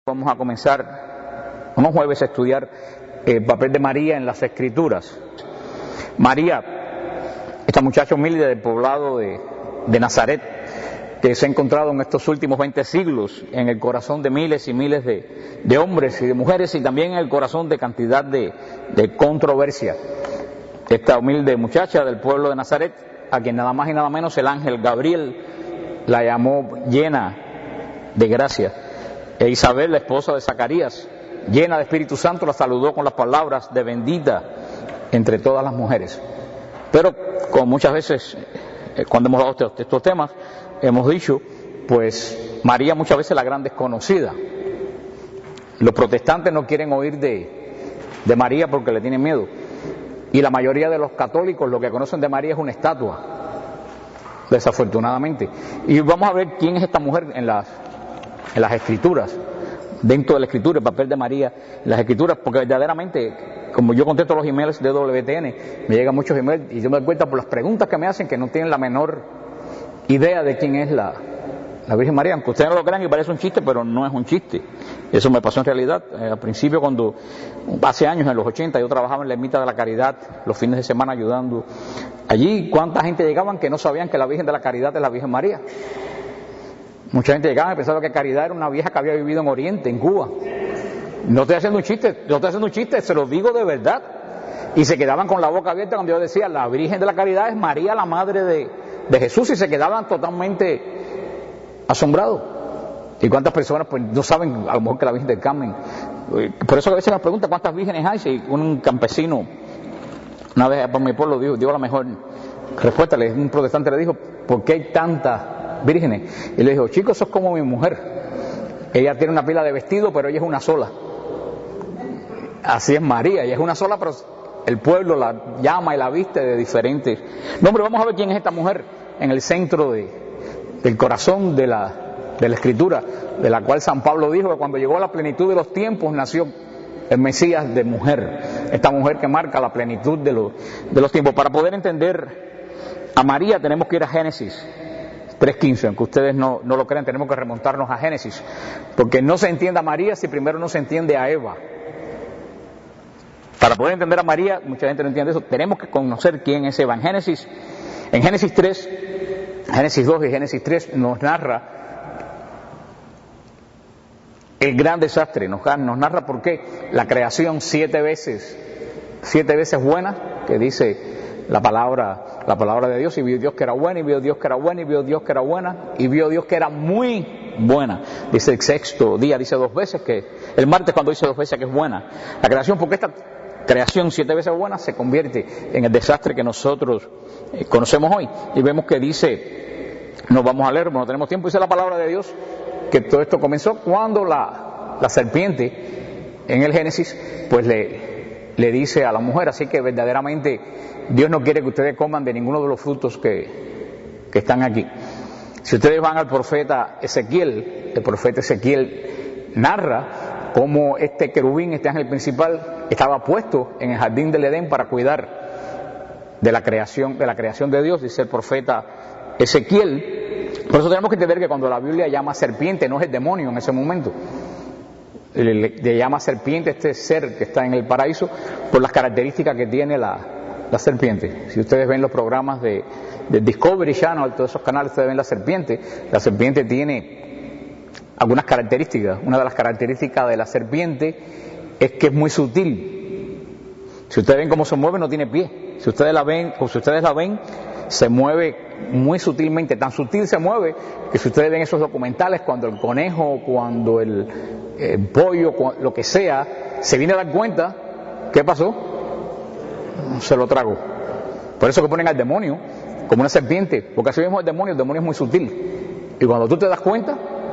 Vamos a comenzar unos jueves a estudiar el papel de María en las Escrituras. María, esta muchacha humilde del poblado de Nazaret, que se ha encontrado en estos últimos 20 siglos en el corazón de miles y miles de hombres y de mujeres, y también en el corazón de cantidad de controversia. Esta humilde muchacha del pueblo de Nazaret, a quien nada más y nada menos el ángel Gabriel la llamó llena de gracia. E Isabel, la esposa de Zacarías, llena de Espíritu Santo, la saludó con las palabras de bendita entre todas las mujeres. Pero, como muchas veces, cuando hemos dado estos temas, hemos dicho, pues María muchas veces es la gran desconocida. Los protestantes no quieren oír de María porque le tienen miedo. Y la mayoría de los católicos lo que conocen de María es una estatua, desafortunadamente. Y vamos a ver quién es esta mujer en las Escrituras, dentro de la Escritura, el papel de María en las Escrituras, porque verdaderamente, como yo contesto los emails de WTN, me llegan muchos emails y yo me doy cuenta por las preguntas que me hacen que no tienen la menor idea de quién es la Virgen María, aunque ustedes no lo crean y parece un chiste, pero no es un chiste. Eso me pasó en realidad. Al principio, cuando hace años, en los 80, yo trabajaba en la Ermita de la Caridad, los fines de semana ayudando. Allí, ¿cuánta gente llegaban que no sabían que la Virgen de la Caridad es la Virgen María? Mucha gente llegaba y pensaba que Caridad era una vieja que había vivido en Oriente, en Cuba. No estoy haciendo un chiste, se lo digo de verdad. Y se quedaban con la boca abierta cuando yo decía, la Virgen de la Caridad es María, la madre de Jesús, y se quedaban totalmente asombrados. ¿Y cuántas personas pues no saben a lo mejor que la Virgen del Carmen? Por eso a veces nos preguntan cuántas vírgenes hay. Si un campesino una vez por mi pueblo dio la mejor respuesta, un protestante le dijo, ¿por qué hay tantas vírgenes? Y le dijo, chicos, eso es como mi mujer. Ella tiene una pila de vestidos, pero ella es una sola. Así es María, ella es una sola, pero el pueblo la llama y la viste de diferentes. No, hombre, vamos a ver quién es esta mujer en el centro del corazón de la Escritura, de la cual San Pablo dijo que cuando llegó a la plenitud de los tiempos nació el Mesías de mujer. Esta mujer que marca la plenitud de los tiempos. Para poder entender a María tenemos que ir a Génesis 3:15, aunque ustedes no lo crean, tenemos que remontarnos a Génesis, porque no se entiende a María si primero no se entiende a Eva. Para poder entender a María, mucha gente no entiende eso, tenemos que conocer quién es Eva. En Génesis 3, Génesis 2 y Génesis 3 nos narra el gran desastre, nos narra por qué la creación 7 veces buena, que dice la palabra de Dios, y vio Dios que era buena, y vio Dios que era buena, y vio Dios que era buena, y vio Dios que era muy buena. Dice el sexto día, dice 2 veces que, el martes cuando dice 2 veces que es buena la creación, porque esta creación 7 veces buena se convierte en el desastre que nosotros conocemos hoy. Y vemos que dice, nos vamos a leer, no tenemos tiempo, dice la palabra de Dios, que todo esto comenzó cuando la serpiente en el Génesis pues le dice a la mujer, así que verdaderamente Dios no quiere que ustedes coman de ninguno de los frutos que están aquí. Si ustedes van al profeta Ezequiel, el profeta Ezequiel narra cómo este querubín, este ángel principal, estaba puesto en el jardín del Edén para cuidar de la creación de Dios, dice el profeta Ezequiel. Por eso tenemos que entender que cuando la Biblia llama serpiente, no es el demonio en ese momento. Le llama serpiente este ser que está en el paraíso por las características que tiene la serpiente. Si ustedes ven los programas de Discovery Channel, todos esos canales, ustedes ven la serpiente tiene algunas características. Una de las características de la serpiente es que es muy sutil. Si ustedes ven cómo se mueve, no tiene pie. Si ustedes la ven, se mueve muy sutilmente, tan sutil se mueve que si ustedes ven esos documentales, cuando el conejo, cuando el pollo, lo que sea, se viene a dar cuenta, ¿qué pasó? Se lo tragó. Por eso que ponen al demonio como una serpiente, porque así vemos el demonio es muy sutil, y cuando tú te das cuenta,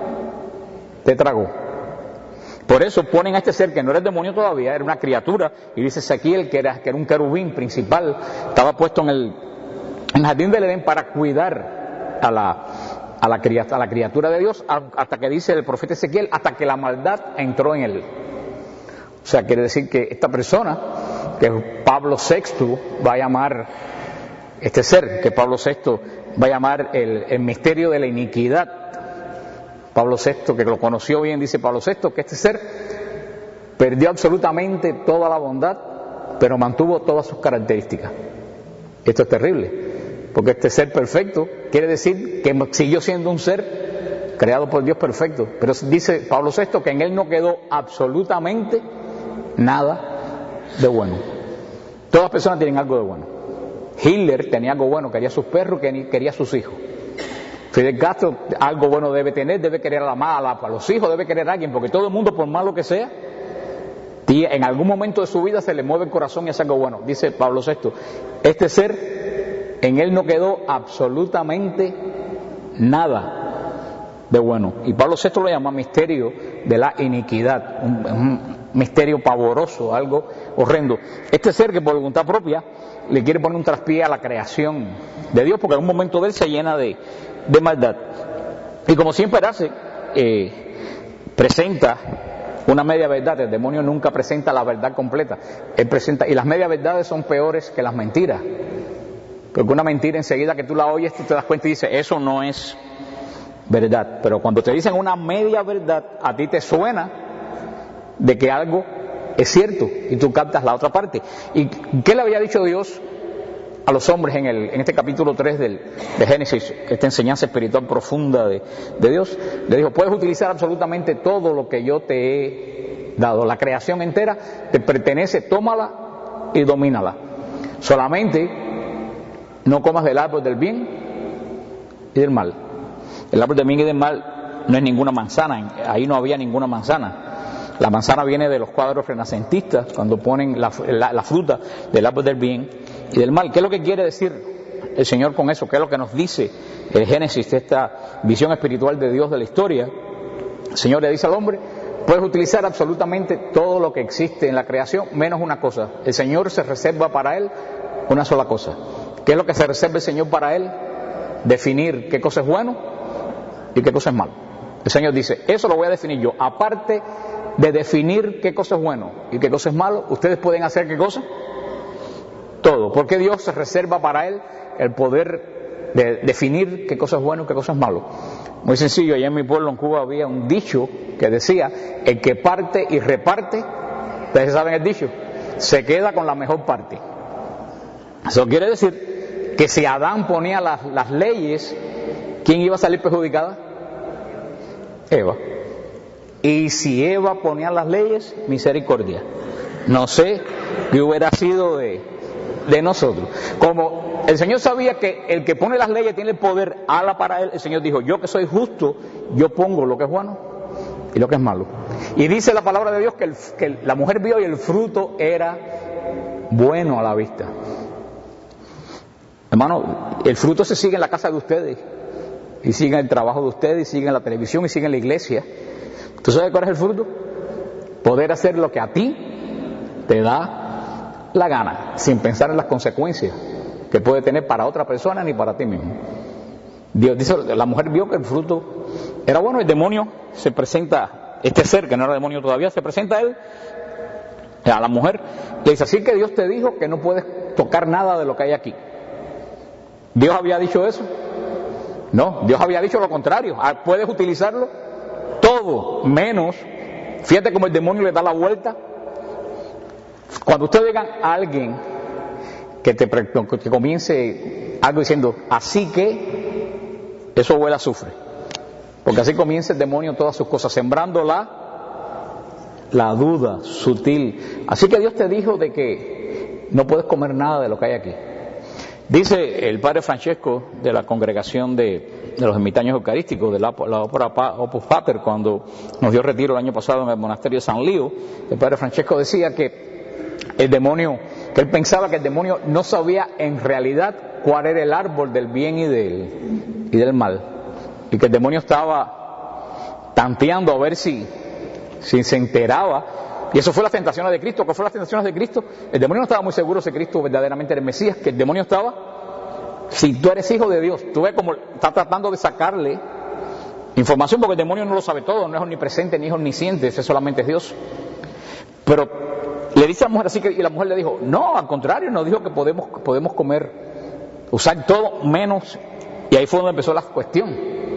te tragó. Por eso ponen a este ser que no era el demonio todavía, era una criatura, y dice Ezequiel que era un querubín principal, estaba puesto en el jardín del Edén para cuidar a la criatura de Dios, hasta que dice el profeta Ezequiel, hasta que la maldad entró en él. O sea, quiere decir que esta persona, que Pablo VI va a llamar, este ser que Pablo VI va a llamar el misterio de la iniquidad, Pablo VI, que lo conoció bien, dice Pablo VI, que este ser perdió absolutamente toda la bondad, pero mantuvo todas sus características. Esto es terrible, porque este ser perfecto quiere decir que siguió siendo un ser creado por Dios perfecto, pero dice Pablo VI que en él no quedó absolutamente nada de bueno. Todas las personas tienen algo de bueno. Hitler tenía algo bueno, quería a sus perros, quería a sus hijos. Fidel Castro algo bueno debe tener, debe querer a la madre, a los hijos, debe querer a alguien, porque todo el mundo, por malo que sea, en algún momento de su vida se le mueve el corazón y hace algo bueno. Dice Pablo VI, este ser, en él no quedó absolutamente nada de bueno. Y Pablo VI lo llama misterio de la iniquidad, un misterio pavoroso, algo horrendo. Este ser que por voluntad propia le quiere poner un traspié a la creación de Dios, porque en un momento de él se llena de maldad. Y como siempre hace, presenta una media verdad. El demonio nunca presenta la verdad completa. Él presenta, y las medias verdades son peores que las mentiras. Porque una mentira, enseguida que tú la oyes, tú te das cuenta y dices, eso no es verdad. Pero cuando te dicen una media verdad, a ti te suena de que algo es cierto y tú captas la otra parte. ¿Y qué le había dicho Dios a los hombres en este capítulo 3 de Génesis, esta enseñanza espiritual profunda de Dios? Le dijo, puedes utilizar absolutamente todo lo que yo te he dado. La creación entera te pertenece, tómala y domínala. Solamente no comas del árbol del bien y del mal. El árbol del bien y del mal no es ninguna manzana, ahí no había ninguna manzana. La manzana viene de los cuadros renacentistas, cuando ponen la fruta del árbol del bien y del mal. ¿Qué es lo que quiere decir el Señor con eso? ¿Qué es lo que nos dice el Génesis de esta visión espiritual de Dios de la historia? El Señor le dice al hombre, puedes utilizar absolutamente todo lo que existe en la creación, menos una cosa. El Señor se reserva para él una sola cosa. ¿Qué es lo que se reserva el Señor para él? Definir qué cosa es bueno y qué cosa es malo. El Señor dice, eso lo voy a definir yo. Aparte de definir qué cosa es bueno y qué cosa es malo, ¿ustedes pueden hacer qué cosa? Todo. Porque Dios se reserva para él el poder de definir qué cosa es bueno y qué cosa es malo. Muy sencillo, allá en mi pueblo en Cuba había un dicho que decía, el que parte y reparte, ustedes saben el dicho, se queda con la mejor parte. Eso quiere decir que si Adán ponía las leyes, ¿quién iba a salir perjudicada? Eva. Y si Eva ponía las leyes, misericordia. No sé qué hubiera sido de nosotros. Como el Señor sabía que el que pone las leyes tiene el poder, ala para él, el Señor dijo, yo que soy justo, yo pongo lo que es bueno y lo que es malo. Y dice la palabra de Dios que la mujer vio y el fruto era bueno a la vista. Hermano, el fruto se sigue en la casa de ustedes, y sigue en el trabajo de ustedes, y sigue en la televisión, y sigue en la iglesia. ¿Tú sabes cuál es el fruto? Poder hacer lo que a ti te da la gana, sin pensar en las consecuencias que puede tener para otra persona ni para ti mismo. Dios dice, la mujer vio que el fruto era bueno. El demonio se presenta, este ser que no era demonio todavía, se presenta a él, a la mujer, le dice, así que Dios te dijo que no puedes tocar nada de lo que hay aquí. ¿Dios había dicho eso? No, Dios había dicho lo contrario. Puedes utilizarlo todo, menos, fíjate cómo el demonio le da la vuelta. Cuando ustedes digan a alguien que comience algo diciendo, así que, eso huele a azufre. Porque así comienza el demonio todas sus cosas, sembrando la duda sutil. Así que Dios te dijo de que no puedes comer nada de lo que hay aquí. Dice el padre Francesco de la congregación de los ermitaños eucarísticos de la ópera Opus Pater, cuando nos dio retiro el año pasado en el monasterio de San Lío, el padre Francesco decía que el demonio, que él pensaba que el demonio no sabía en realidad cuál era el árbol del bien y del mal, y que el demonio estaba tanteando a ver si se enteraba. Y eso fue las tentaciones de Cristo. ¿Qué fue las tentaciones de Cristo? El demonio no estaba muy seguro si Cristo verdaderamente era el Mesías, que el demonio estaba, si tú eres hijo de Dios, tú ves como está tratando de sacarle información, porque el demonio no lo sabe todo, no es omnipresente, ni es omnisciente, ese solamente es Dios. Pero le dice a la mujer así, y la mujer le dijo, no, al contrario, nos dijo que podemos comer, usar todo menos, y ahí fue donde empezó la cuestión.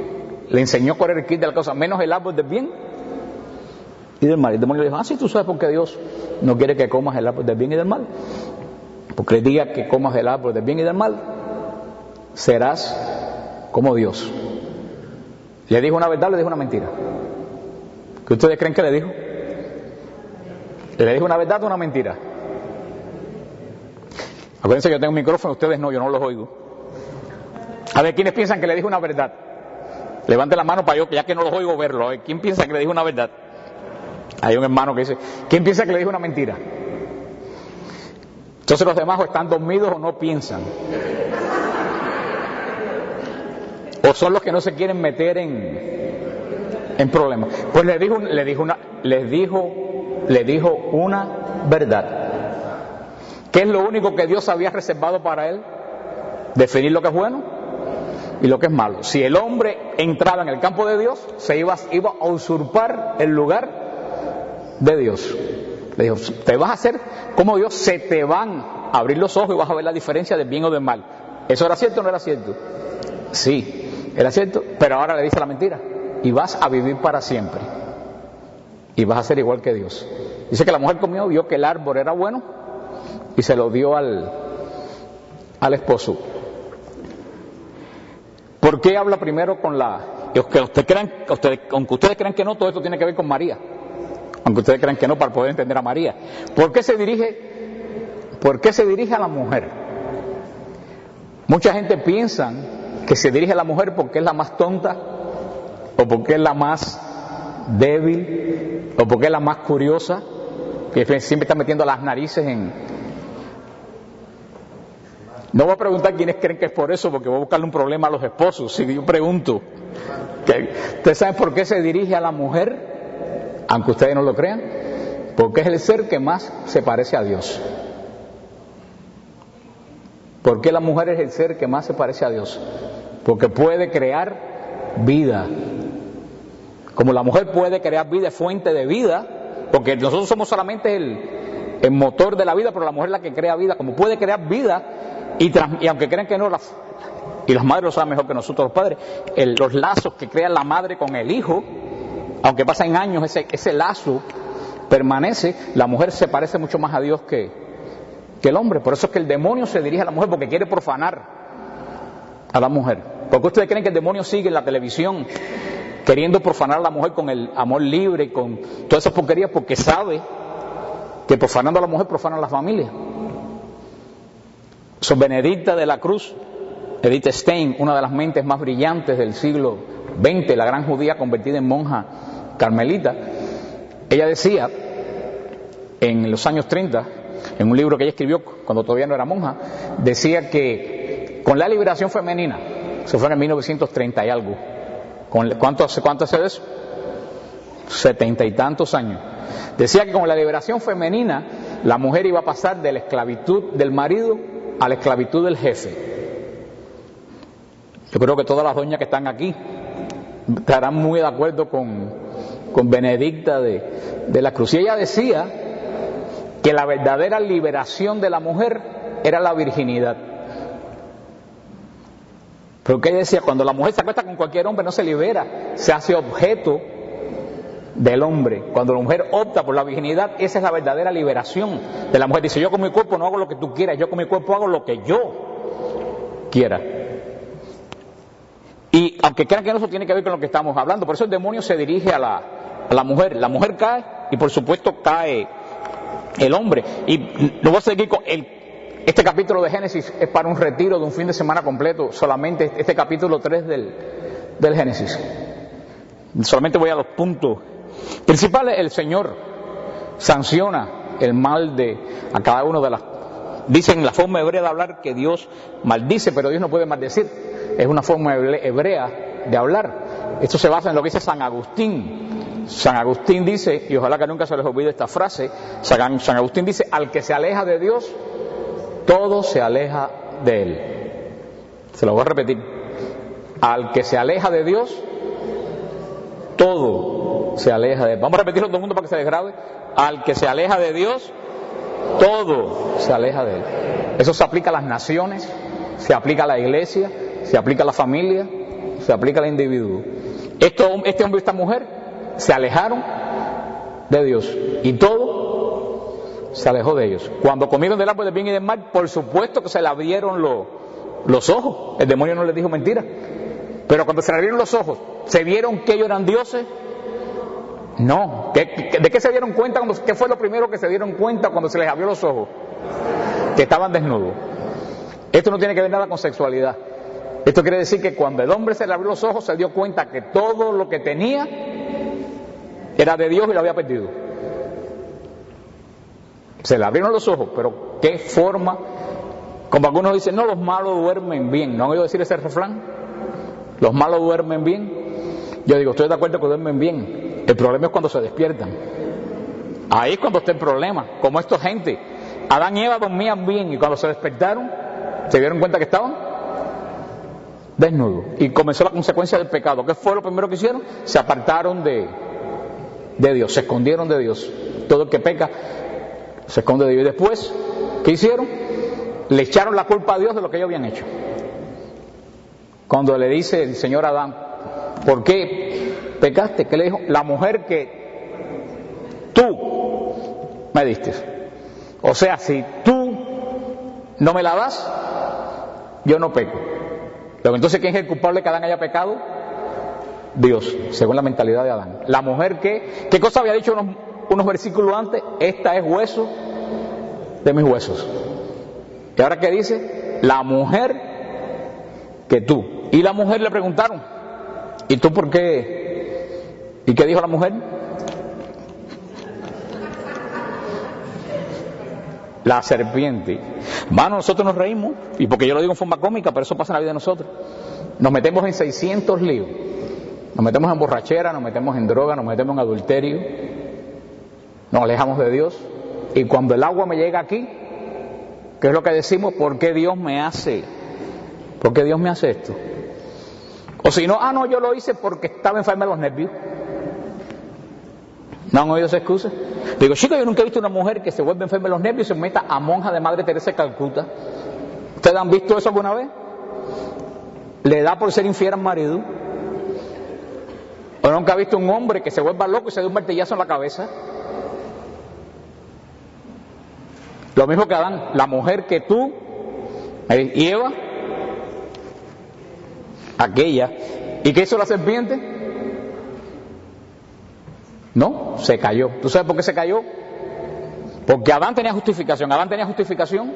Le enseñó cuál era el kit de la cosa, menos el árbol del bien y del mal. Y el demonio le dijo, sí, tú sabes por qué Dios no quiere que comas el árbol del bien y del mal. Porque el día que comas el árbol del bien y del mal, serás como Dios. ¿Le dijo una verdad o le dijo una mentira? ¿Qué ustedes creen que le dijo? ¿Le dijo una verdad o una mentira? Acuérdense que yo tengo un micrófono, ustedes no, yo no los oigo. A ver, ¿quiénes piensan que le dijo una verdad? Levante la mano para yo, ya que no los oigo, verlo. A ver, ¿quién piensa que le dijo una verdad? Hay un hermano que dice, ¿quién piensa que le dijo una mentira? Entonces los demás o están dormidos o no piensan. O son los que no se quieren meter en problemas. Pues le dijo una verdad. ¿Qué es lo único que Dios había reservado para él? Definir lo que es bueno y lo que es malo. Si el hombre entraba en el campo de Dios, se iba a usurpar el lugar de Dios. Le dijo, te vas a hacer como Dios, se te van a abrir los ojos y vas a ver la diferencia del bien o del mal. ¿Eso era cierto o no era cierto? Sí, era cierto, pero ahora le dice la mentira. Y vas a vivir para siempre. Y vas a ser igual que Dios. Dice que la mujer comió, vio que el árbol era bueno y se lo dio al esposo. ¿Por qué habla primero con la... aunque ustedes crean que no, todo esto tiene que ver con María. Aunque ustedes crean que no, para poder entender a María. ¿Por qué se dirige a la mujer? Mucha gente piensa que se dirige a la mujer porque es la más tonta, o porque es la más débil, o porque es la más curiosa, que siempre está metiendo las narices en... No voy a preguntar quiénes creen que es por eso, porque voy a buscarle un problema a los esposos. Si yo pregunto, ¿ustedes saben por qué se dirige a la mujer? Aunque ustedes no lo crean, porque es el ser que más se parece a Dios. ¿Por qué la mujer es el ser que más se parece a Dios? Porque puede crear vida. Como la mujer puede crear vida, es fuente de vida, porque nosotros somos solamente el motor de la vida, pero la mujer es la que crea vida. Como puede crear vida, y aunque crean que no, y las madres lo saben mejor que nosotros los padres, los lazos que crea la madre con el hijo, aunque pasen años, ese lazo permanece. La mujer se parece mucho más a Dios que el hombre. Por eso es que el demonio se dirige a la mujer, porque quiere profanar a la mujer. ¿Por qué ustedes creen que el demonio sigue en la televisión queriendo profanar a la mujer con el amor libre y con todas esas porquerías? Porque sabe que profanando a la mujer profana a la familia. Benedicta de la Cruz, Edith Stein, una de las mentes más brillantes del siglo XX, la gran judía convertida en monja carmelita, ella decía en los años 30, en un libro que ella escribió cuando todavía no era monja, decía que con la liberación femenina, eso fue en 1930 y algo, ¿cuánto hace de eso? 70 y tantos años. Decía que con la liberación femenina la mujer iba a pasar de la esclavitud del marido a la esclavitud del jefe. Yo creo que todas las doñas que están aquí estarán muy de acuerdo con Benedicta de la Cruz. Y ella decía que la verdadera liberación de la mujer era la virginidad. Porque ella decía, cuando la mujer se acuesta con cualquier hombre no se libera, se hace objeto del hombre. Cuando la mujer opta por la virginidad, esa es la verdadera liberación de la mujer. Dice, yo con mi cuerpo no hago lo que tú quieras, yo con mi cuerpo hago lo que yo quiera. Y aunque crean que no, eso tiene que ver con lo que estamos hablando. Por eso el demonio se dirige a la mujer. La mujer cae y por supuesto cae el hombre. Y lo voy a seguir con este capítulo de Génesis es para un retiro de un fin de semana completo, solamente este capítulo 3 del Génesis. Solamente voy a los puntos principales. El Señor sanciona el mal a cada uno de las... Dicen la forma hebrea de hablar que Dios maldice, pero Dios no puede maldecir. Es una forma hebrea de hablar. Esto se basa en lo que dice San Agustín. San Agustín dice, y ojalá que nunca se les olvide esta frase, San Agustín dice, al que se aleja de Dios, todo se aleja de él. Se lo voy a repetir. Al que se aleja de Dios, todo se aleja de él. Vamos a repetirlo todo el mundo para que se desgrabe. Al que se aleja de Dios, todo se aleja de él. Eso se aplica a las naciones, se aplica a la iglesia, se aplica a la familia, se aplica al individuo. Este hombre y esta mujer se alejaron de Dios y todo se alejó de ellos. Cuando comieron del árbol del bien y del mal, por supuesto que se le abrieron los ojos. El demonio no les dijo mentira. Pero cuando se le abrieron los ojos, ¿se vieron que ellos eran dioses? No. ¿De qué se dieron cuenta? ¿Qué fue lo primero que se dieron cuenta cuando se les abrió los ojos? Que estaban desnudos. Esto no tiene que ver nada con sexualidad. Esto quiere decir que cuando el hombre se le abrió los ojos, se dio cuenta que todo lo que tenía era de Dios y lo había perdido. Se le abrieron los ojos, pero ¿qué forma? Como algunos dicen, no, los malos duermen bien. ¿No han oído decir ese refrán? Los malos duermen bien. Yo digo, estoy de acuerdo que duermen bien. El problema es cuando se despiertan. Ahí es cuando está el problema. Como esta gente, Adán y Eva dormían bien y cuando se despertaron, se dieron cuenta que estaban desnudos. Y comenzó la consecuencia del pecado. ¿Qué fue lo primero que hicieron? Se apartaron de Dios, se escondieron de Dios. Todo el que peca se esconde de Dios. Y después, ¿qué hicieron? Le echaron la culpa a Dios de lo que ellos habían hecho. Cuando le dice el Señor a Adán, ¿por qué pecaste? ¿Qué le dijo? La mujer que tú me diste. O sea, si tú no me la das, yo no peco. Pero entonces, ¿quién es el culpable que Adán haya pecado? Dios, según la mentalidad de Adán. La mujer que, ¿qué cosa había dicho unos versículos antes? Esta es hueso de mis huesos. ¿Y ahora qué dice? La mujer que tú. Y la mujer le preguntaron, ¿y tú por qué? ¿Y qué dijo la mujer? La serpiente. Mano, nosotros nos reímos, y porque yo lo digo en forma cómica, pero eso pasa en la vida de nosotros. Nos metemos en 600 líos. Nos metemos en borrachera, nos metemos en droga, nos metemos en adulterio, nos alejamos de Dios, y cuando el agua me llega aquí, ¿qué es lo que decimos? ¿Por qué Dios me hace? ¿Por qué Dios me hace esto? O si no, no, yo lo hice porque estaba enferma de los nervios. ¿No han oído esa excusa? Digo, chicos, yo nunca he visto una mujer que se vuelve enferma de los nervios y se meta a monja de Madre Teresa de Calcuta. ¿Ustedes han visto eso alguna vez? Le da por ser infiel al marido. ¿O nunca ha visto un hombre que se vuelva loco y se dé un martillazo en la cabeza? Lo mismo que Adán, la mujer que tú, y Eva, aquella. ¿Y qué hizo la serpiente? No, se cayó. ¿Tú sabes por qué se cayó? Porque Adán tenía justificación. ¿Adán tenía justificación?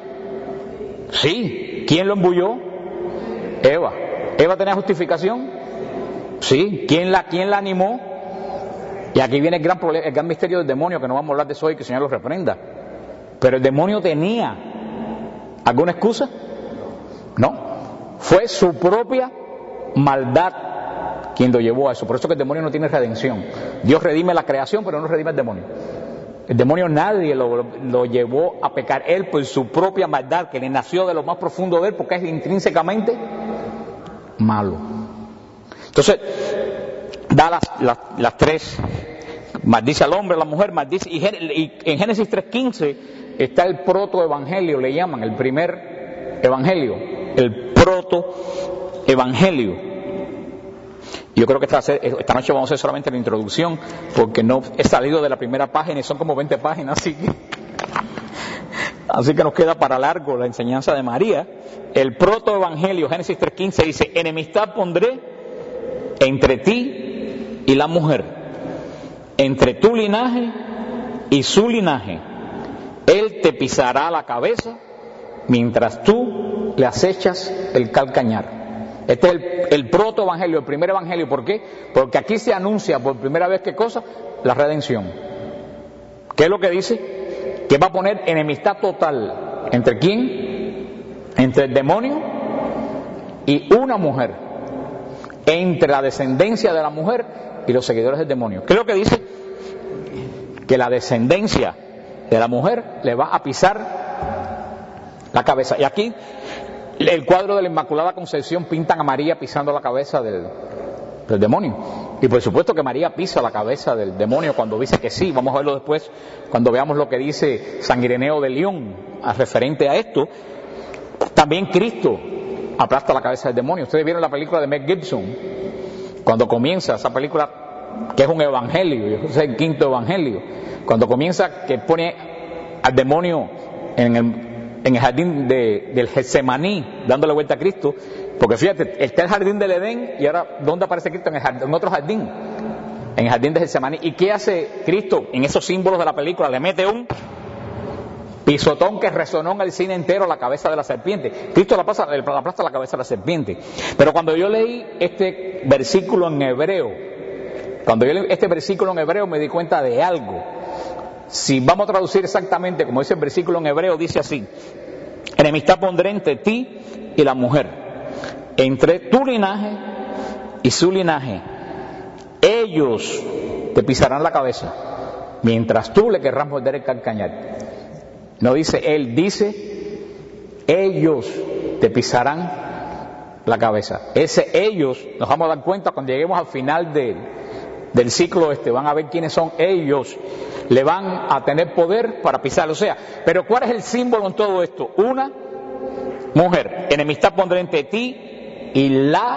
Sí. ¿Quién lo embulló? Eva. ¿Eva tenía justificación? Sí. ¿Quién la animó? Y aquí viene el gran misterio del demonio, que no vamos a hablar de eso hoy, que el Señor lo reprenda. Pero el demonio tenía ¿alguna excusa? No. Fue su propia maldad quien lo llevó a eso. Por eso que el demonio no tiene redención. Dios redime la creación, pero no redime el demonio. El demonio nadie lo llevó a pecar. Él, por su propia maldad, que le nació de lo más profundo de él, porque es intrínsecamente malo. Entonces, da las tres: maldice al hombre, a la mujer, maldice. Y en Génesis 3:15 está el protoevangelio, le llaman, el primer evangelio, el protoevangelio. Yo creo que esta noche vamos a hacer solamente la introducción, porque no he salido de la primera página y son como 20 páginas, así que nos queda para largo la enseñanza de María. El protoevangelio, Génesis 3:15, dice: enemistad pondré entre ti y la mujer, entre tu linaje y su linaje. Él te pisará la cabeza mientras tú le acechas el calcañar. Este es el protoevangelio, el primer evangelio. ¿Por qué? Porque aquí se anuncia por primera vez, ¿qué cosa? La redención. ¿Qué es lo que dice? Que va a poner enemistad total. ¿Entre quién? Entre el demonio y una mujer. Entre la descendencia de la mujer y los seguidores del demonio. ¿Qué es lo que dice? Que la descendencia de la mujer le va a pisar la cabeza. Y aquí el cuadro de la Inmaculada Concepción pintan a María pisando la cabeza del demonio. Y por supuesto que María pisa la cabeza del demonio cuando dice que sí. Vamos a verlo después cuando veamos lo que dice San Ireneo de León referente a esto. También Cristo aplasta la cabeza del demonio. Ustedes vieron la película de Mel Gibson, Cuando comienza esa película, que es un evangelio, es el quinto evangelio, cuando comienza que pone al demonio en el jardín del Getsemaní, dándole vuelta a Cristo, porque fíjate, está el jardín del Edén y ahora, ¿dónde aparece Cristo? En otro jardín, en el jardín de Getsemaní. ¿Y qué hace Cristo en esos símbolos de la película? Le mete un pisotón que resonó en el cine entero a la cabeza de la serpiente. Cristo le aplasta la cabeza a la serpiente. Pero cuando yo leí este versículo en hebreo, me di cuenta de algo. Si vamos a traducir exactamente como dice el versículo en hebreo, dice así: enemistad pondré entre ti y la mujer, entre tu linaje y su linaje. Ellos te pisarán la cabeza, mientras tú le querrás morder el calcañar. No dice él, dice ellos te pisarán la cabeza. Ese ellos, nos vamos a dar cuenta cuando lleguemos al final del ciclo van a ver quiénes son ellos. Le van a tener poder para pisar. O sea, pero ¿cuál es el símbolo en todo esto? Una mujer. Enemistad pondré entre ti y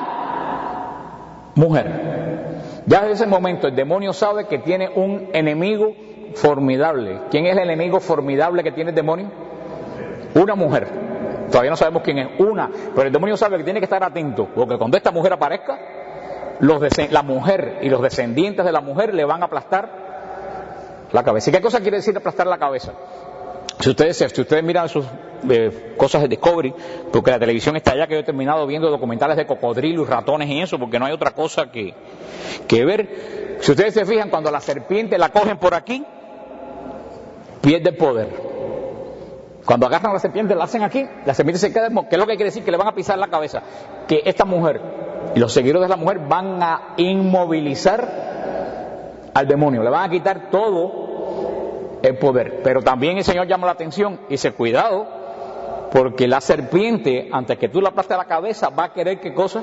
la mujer. Ya desde ese momento el demonio sabe que tiene un enemigo formidable. ¿Quién es el enemigo formidable que tiene el demonio? Una mujer. Todavía no sabemos quién es. Una. Pero el demonio sabe que tiene que estar atento, porque cuando esta mujer aparezca, la mujer y los descendientes de la mujer le van a aplastar la cabeza. ¿Y qué cosa quiere decir aplastar la cabeza? Si ustedes miran sus cosas de Discovery, porque la televisión está allá, que yo he terminado viendo documentales de cocodrilos y ratones y eso, porque no hay otra cosa que ver. Si ustedes se fijan, cuando la serpiente la cogen por aquí, pierde el poder. Cuando agarran a la serpiente, la hacen aquí, la serpiente se queda, ¿qué es lo que quiere decir? Que le van a pisar la cabeza. Que esta mujer y los seguidores de la mujer van a inmovilizar al demonio, le van a quitar todo el poder. Pero también el Señor llama la atención y dice: cuidado, porque la serpiente, antes que tú la aplastes la cabeza, va a querer, ¿qué cosa?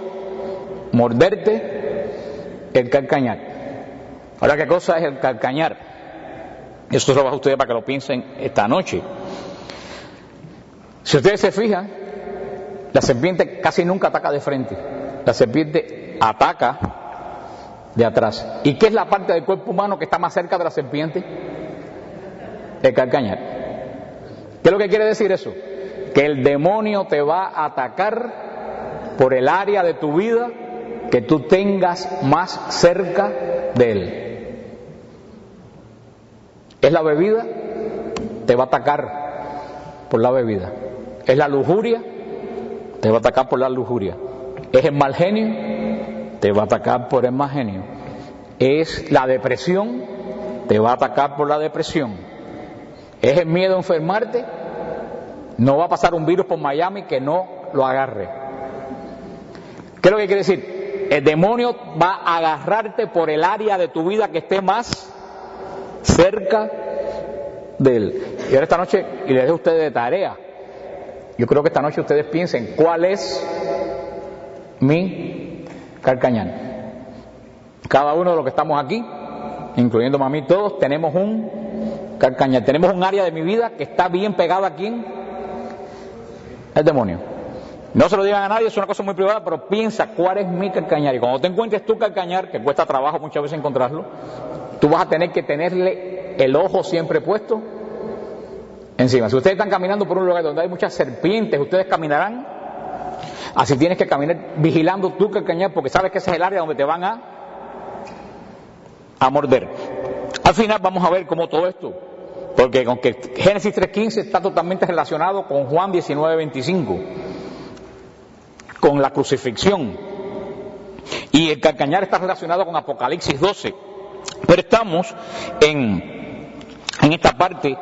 Morderte el calcañar. Ahora, ¿qué cosa es el calcañar? Eso se lo bajo a ustedes para que lo piensen esta noche. Si ustedes se fijan, la serpiente casi nunca ataca de frente. La serpiente ataca de atrás. ¿Y qué es la parte del cuerpo humano que está más cerca de la serpiente? El calcañar. ¿Qué es lo que quiere decir eso? Que el demonio te va a atacar por el área de tu vida que tú tengas más cerca de él. ¿Es la bebida? Te va a atacar por la bebida. ¿Es la lujuria? Te va a atacar por la lujuria. ¿Es el mal genio? Te va a atacar por el mal genio. ¿Es la depresión? Te va a atacar por la depresión. ¿Es el miedo a enfermarte? No va a pasar un virus por Miami que no lo agarre. ¿Qué es lo que quiere decir? El demonio va a agarrarte por el área de tu vida que esté más cerca de él. Y ahora esta noche, y les dejo a ustedes de tarea, yo creo que esta noche ustedes piensen cuál es mi calcañar. Cada uno de los que estamos aquí, incluyéndome a mí, todos tenemos un calcañar. Tenemos un área de mi vida que está bien pegada a ¿quién? El demonio. No se lo digan a nadie, es una cosa muy privada, pero piensa cuál es mi calcañar. Y cuando te encuentres tu calcañar, que cuesta trabajo muchas veces encontrarlo, tú vas a tener que tenerle el ojo siempre puesto encima. Si ustedes están caminando por un lugar donde hay muchas serpientes, ustedes caminarán así. Tienes que caminar vigilando tu calcañar, porque sabes que ese es el área donde te van a morder. Al final vamos a ver cómo todo esto, porque aunque Génesis 3.15 está totalmente relacionado con Juan 19.25, con la crucifixión, y el calcañar está relacionado con Apocalipsis 12, pero estamos en esta parte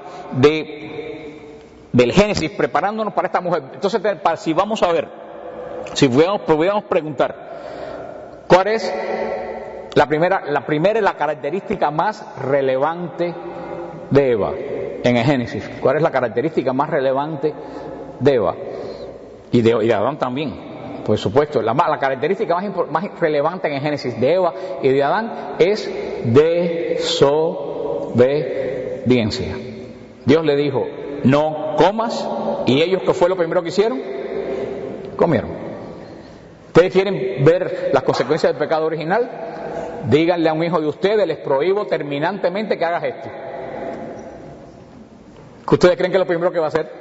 del Génesis preparándonos para esta mujer. Entonces, si vamos a ver, si pudiéramos preguntar, ¿cuál es la primera y la característica más relevante de Eva en el Génesis? ¿Cuál es la característica más relevante de Eva? Y de Adán también, por supuesto. La característica más relevante en el Génesis de Eva y de Adán es desobediencia. Dios le dijo: no comas, y ellos, ¿qué fue lo primero que hicieron? Comieron. ¿Ustedes quieren ver las consecuencias del pecado original? Díganle a un hijo de ustedes, les prohíbo terminantemente que hagas esto. ¿Que ustedes creen que es lo primero que va a hacer?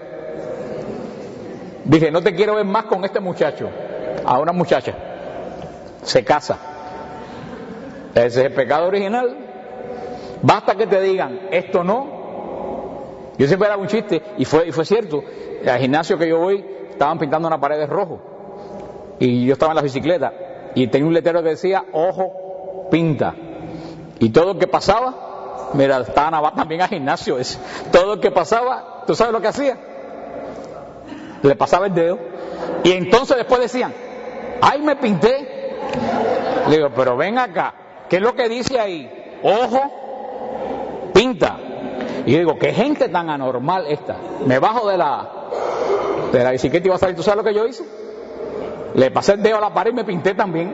Dije, no te quiero ver más con este muchacho. A una muchacha. Se casa. Ese es el pecado original. Basta que te digan, esto no. Yo siempre hago un chiste, y fue cierto. Al gimnasio que yo voy, estaban pintando una pared de rojo. Y yo estaba en la bicicleta. Y tenía un letrero que decía, ojo, pinta. Y todo el que pasaba, mira, estaban también al gimnasio. Todo el que pasaba, ¿tú sabes lo que hacía? Le pasaba el dedo. Y entonces después decían, ¡ay, me pinté! Le digo, pero ven acá, ¿qué es lo que dice ahí? Ojo, pinta. Y yo digo, qué gente tan anormal esta. Me bajo de la bicicleta y va a salir. ¿Tú sabes lo que yo hice? Le pasé el dedo a la pared y me pinté también.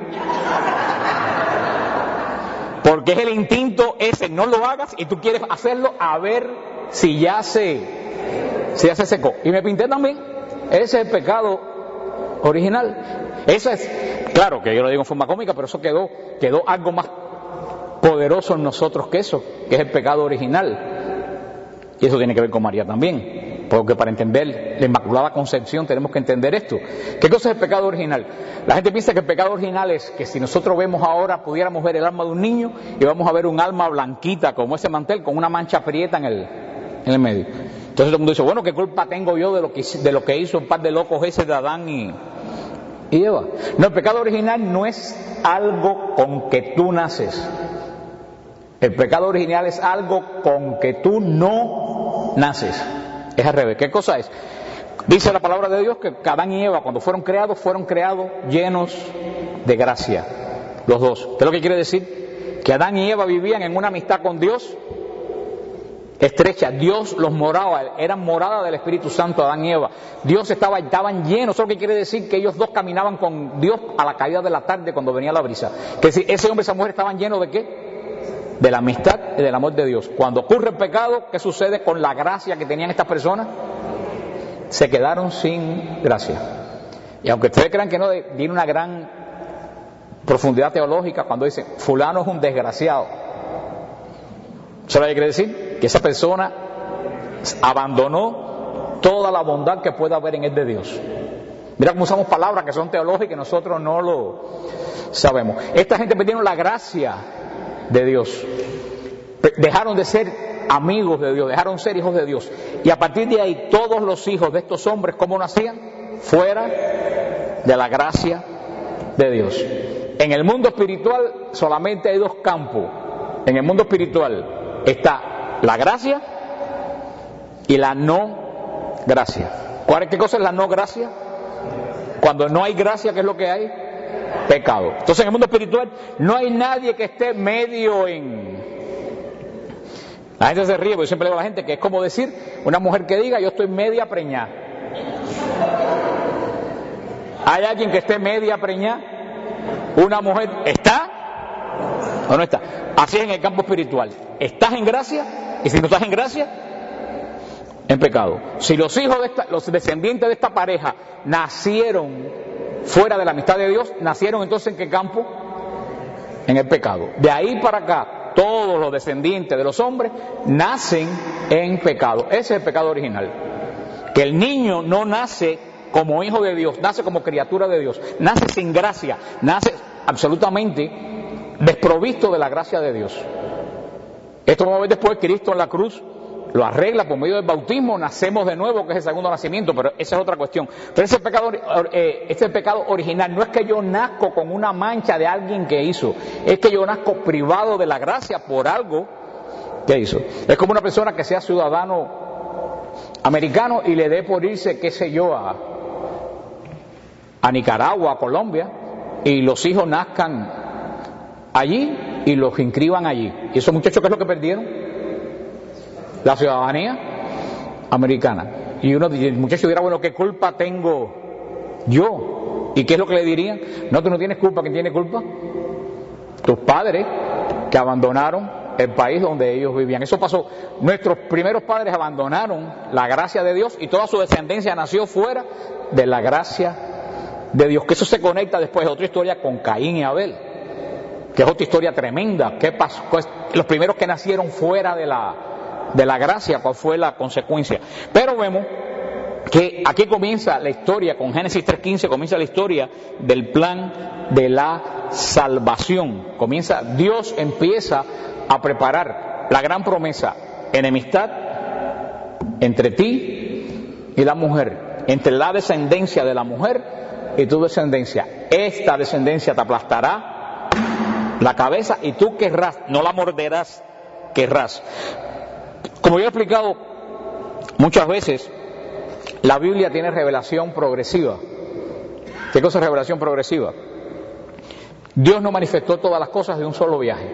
Porque es el instinto ese, no lo hagas y tú quieres hacerlo a ver si ya se secó. Y me pinté también. Ese es el pecado original. Eso es, claro que yo lo digo en forma cómica, pero eso quedó algo más poderoso en nosotros que eso, que es el pecado original. Y eso tiene que ver con María también, porque para entender la Inmaculada Concepción tenemos que entender esto. ¿Qué cosa es el pecado original? La gente piensa que el pecado original es que si nosotros vemos ahora, pudiéramos ver el alma de un niño y vamos a ver un alma blanquita como ese mantel con una mancha prieta en el medio. Entonces todo el mundo dice, bueno, ¿qué culpa tengo yo de lo que hizo un par de locos ese de Adán y Eva? No, el pecado original no es algo con que tú naces. El pecado original es algo con que tú no naces. Es al revés. ¿Qué cosa es? Dice la palabra de Dios que Adán y Eva, cuando fueron creados llenos de gracia. Los dos. ¿Qué es lo que quiere decir? Que Adán y Eva vivían en una amistad con Dios estrecha. Dios los moraba, eran morada del Espíritu Santo, Adán y Eva. Estaban llenos. Eso es lo que quiere decir que ellos dos caminaban con Dios a la caída de la tarde cuando venía la brisa. Que si ese hombre y esa mujer estaban llenos ¿de qué? De la amistad y del amor de Dios. Cuando ocurre el pecado, ¿qué sucede con la gracia que tenían estas personas? Se quedaron sin gracia. Y aunque ustedes crean que no, tiene una gran profundidad teológica cuando dicen, fulano es un desgraciado. ¿Eso lo que quiere decir? Que esa persona abandonó toda la bondad que pueda haber en él de Dios. Mira cómo usamos palabras que son teológicas y nosotros no lo sabemos. Esta gente perdieron la gracia de Dios. Dejaron de ser amigos de Dios, dejaron de ser hijos de Dios. Y a partir de ahí todos los hijos de estos hombres, ¿cómo nacían? Fuera de la gracia de Dios. En el mundo espiritual solamente hay dos campos. En el mundo espiritual está la gracia y la no gracia. ¿Qué cosa es la no gracia? Cuando no hay gracia, ¿qué es lo que hay? Pecado. Entonces en el mundo espiritual no hay nadie que esté medio en... La gente se ríe, porque yo siempre le digo a la gente que es como decir una mujer que diga yo estoy media preñada. ¿Hay alguien que esté media preñada? Una mujer ¿está o no está? Así es en el campo espiritual. ¿Estás en gracia? Y si no estás en gracia, en pecado. Si los hijos los descendientes de esta pareja nacieron fuera de la amistad de Dios, nacieron entonces ¿en qué campo? En el pecado. De ahí para acá, todos los descendientes de los hombres nacen en pecado. Ese es el pecado original. Que el niño no nace como hijo de Dios, nace como criatura de Dios, nace sin gracia, nace absolutamente desprovisto de la gracia de Dios. Esto vamos a ver después. Cristo en la cruz lo arregla por medio del bautismo, nacemos de nuevo, que es el segundo nacimiento, pero esa es otra cuestión. Pero ese es el pecado original. No es que yo nazco con una mancha de alguien que hizo, es que yo nazco privado de la gracia por algo que hizo. Es como una persona que sea ciudadano americano y le dé por irse, qué sé yo, a Nicaragua, a Colombia, y los hijos nazcan allí y los inscriban allí. ¿Y esos muchachos qué es lo que perdieron? La ciudadanía americana. Y el muchacho dirá, bueno, ¿qué culpa tengo yo? ¿Y qué es lo que le dirían? No, tú no tienes culpa. ¿Quién tiene culpa? Tus padres, que abandonaron el país donde ellos vivían. Eso pasó. Nuestros primeros padres abandonaron la gracia de Dios y toda su descendencia nació fuera de la gracia de Dios, que eso se conecta después a otra historia con Caín y Abel, que es otra historia tremenda. ¿Qué pasó? Pues, los primeros que nacieron fuera de la gracia, ¿cuál fue la consecuencia? Pero vemos que aquí comienza la historia, con Génesis 3:15 comienza la historia del plan de la salvación. Dios empieza a preparar la gran promesa: enemistad entre ti y la mujer, entre la descendencia de la mujer y tu descendencia. Esta descendencia te aplastará la cabeza y tú querrás, no la morderás, querrás. Como yo he explicado muchas veces, la Biblia tiene revelación progresiva. ¿Qué cosa es revelación progresiva? Dios no manifestó todas las cosas de un solo viaje.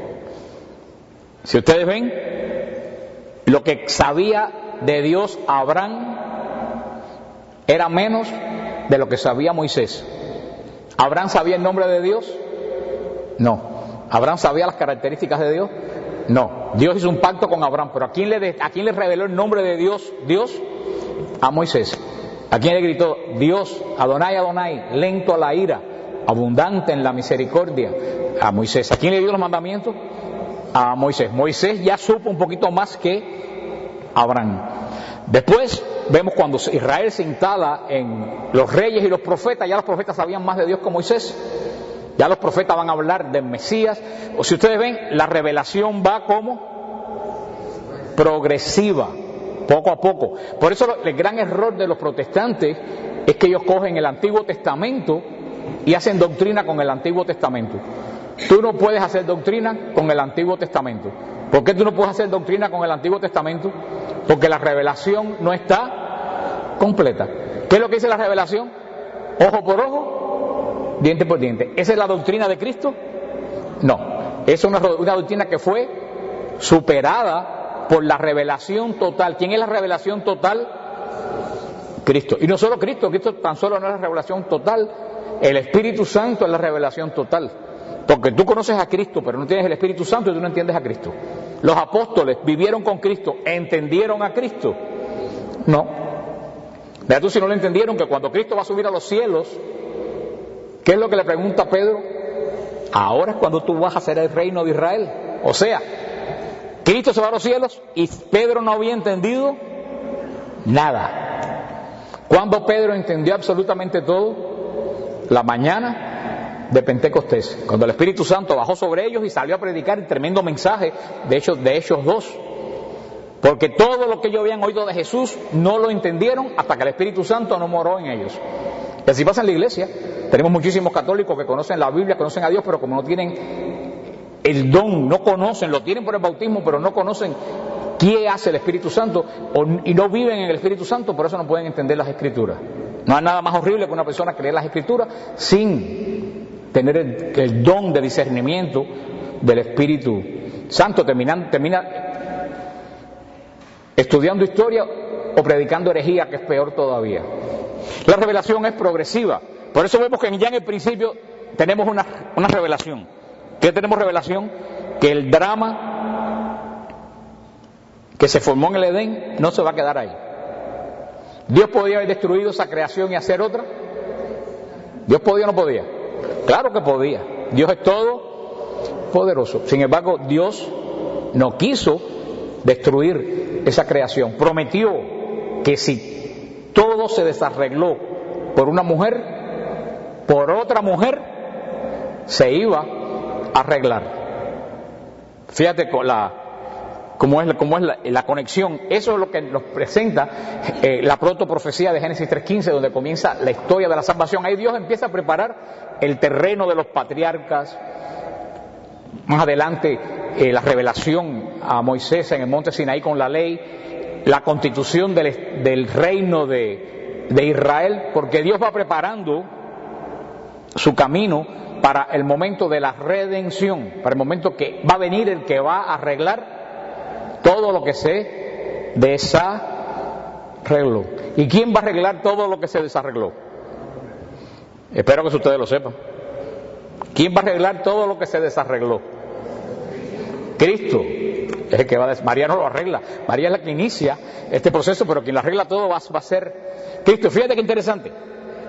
Si ustedes ven, lo que sabía de Dios Abraham era menos de lo que sabía Moisés. ¿Abraham sabía el nombre de Dios? No. ¿Abraham sabía las características de Dios? No. Dios hizo un pacto con Abraham, pero ¿a quién le reveló el nombre de Dios? Dios a Moisés. ¿A quién le gritó? Dios, Adonai, Adonai, lento a la ira, abundante en la misericordia, a Moisés. ¿A quién le dio los mandamientos? A Moisés. Moisés ya supo un poquito más que Abraham. Después vemos cuando Israel se instala en los reyes y los profetas, ya los profetas sabían más de Dios que Moisés. Ya los profetas van a hablar del Mesías. O si ustedes ven, la revelación va como progresiva, poco a poco. Por eso el gran error de los protestantes es que ellos cogen el Antiguo Testamento y hacen doctrina con el Antiguo Testamento. Tú no puedes hacer doctrina con el Antiguo Testamento. ¿Por qué tú no puedes hacer doctrina con el Antiguo Testamento? Porque la revelación no está completa. ¿Qué es lo que dice la revelación? Ojo por ojo, diente por diente. ¿Esa es la doctrina de Cristo? No. Es una doctrina que fue superada por la revelación total. ¿Quién es la revelación total? Cristo. Y no solo Cristo, Cristo tan solo no es la revelación total, el Espíritu Santo es la revelación total. Porque tú conoces a Cristo, pero no tienes el Espíritu Santo y tú no entiendes a Cristo. Los apóstoles vivieron con Cristo, ¿entendieron a Cristo? No. Vea tú si no lo entendieron, que cuando Cristo va a subir a los cielos, ¿qué es lo que le pregunta a Pedro? Ahora es cuando tú vas a hacer el reino de Israel. O sea, Cristo se va a los cielos y Pedro no había entendido nada. ¿Cuándo Pedro entendió absolutamente todo? La mañana de Pentecostés, cuando el Espíritu Santo bajó sobre ellos y salió a predicar el tremendo mensaje de Hechos 2. Porque todo lo que ellos habían oído de Jesús no lo entendieron hasta que el Espíritu Santo no moró en ellos. Y así pasa en la iglesia. Tenemos muchísimos católicos que conocen la Biblia, conocen a Dios, pero como no tienen el don, no conocen, lo tienen por el bautismo, pero no conocen qué hace el Espíritu Santo y no viven en el Espíritu Santo, por eso no pueden entender las Escrituras. No hay nada más horrible que una persona que lee las Escrituras sin tener el don de discernimiento del Espíritu Santo. Termina estudiando historia o predicando herejía, que es peor todavía. La revelación es progresiva. Por eso vemos que ya en el principio tenemos una revelación. ¿Qué tenemos revelación? Que el drama que se formó en el Edén no se va a quedar ahí. ¿Dios podía haber destruido esa creación y hacer otra? ¿Dios podía o no podía? Claro que podía. Dios es todo poderoso. Sin embargo, Dios no quiso destruir esa creación. Prometió que si todo se desarregló por una mujer, por otra mujer se iba a arreglar. Fíjate cómo es la conexión. Eso es lo que nos presenta la protoprofecía de Génesis 3:15, donde comienza la historia de la salvación. Ahí Dios empieza a preparar el terreno de los patriarcas. Más adelante la revelación a Moisés en el monte Sinaí con la ley, la constitución del reino de Israel, porque Dios va preparando su camino para el momento de la redención, para el momento que va a venir el que va a arreglar todo lo que se desarregló. ¿Y quién va a arreglar todo lo que se desarregló? Espero que ustedes lo sepan. ¿Quién va a arreglar todo lo que se desarregló? Cristo es el que va a María no lo arregla. María es la que inicia este proceso, pero quien lo arregla todo va a ser Cristo. Fíjate qué interesante.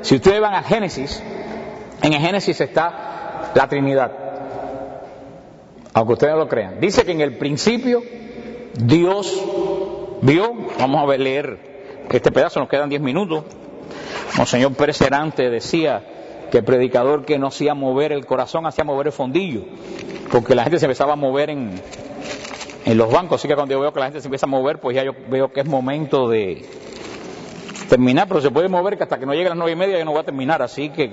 Si ustedes van a Génesis, en el Génesis está la Trinidad, aunque ustedes no lo crean. Dice que en el principio Dios vio, vamos a leer este pedazo, nos quedan 10 minutos. Monseñor Pérez Cerante decía que el predicador que no hacía mover el corazón, hacía mover el fondillo, porque la gente se empezaba a mover en los bancos. Así que cuando yo veo que la gente se empieza a mover, pues ya yo veo que es momento de terminar, pero se puede mover que hasta que no llegue a las 9:30 yo no voy a terminar. Así que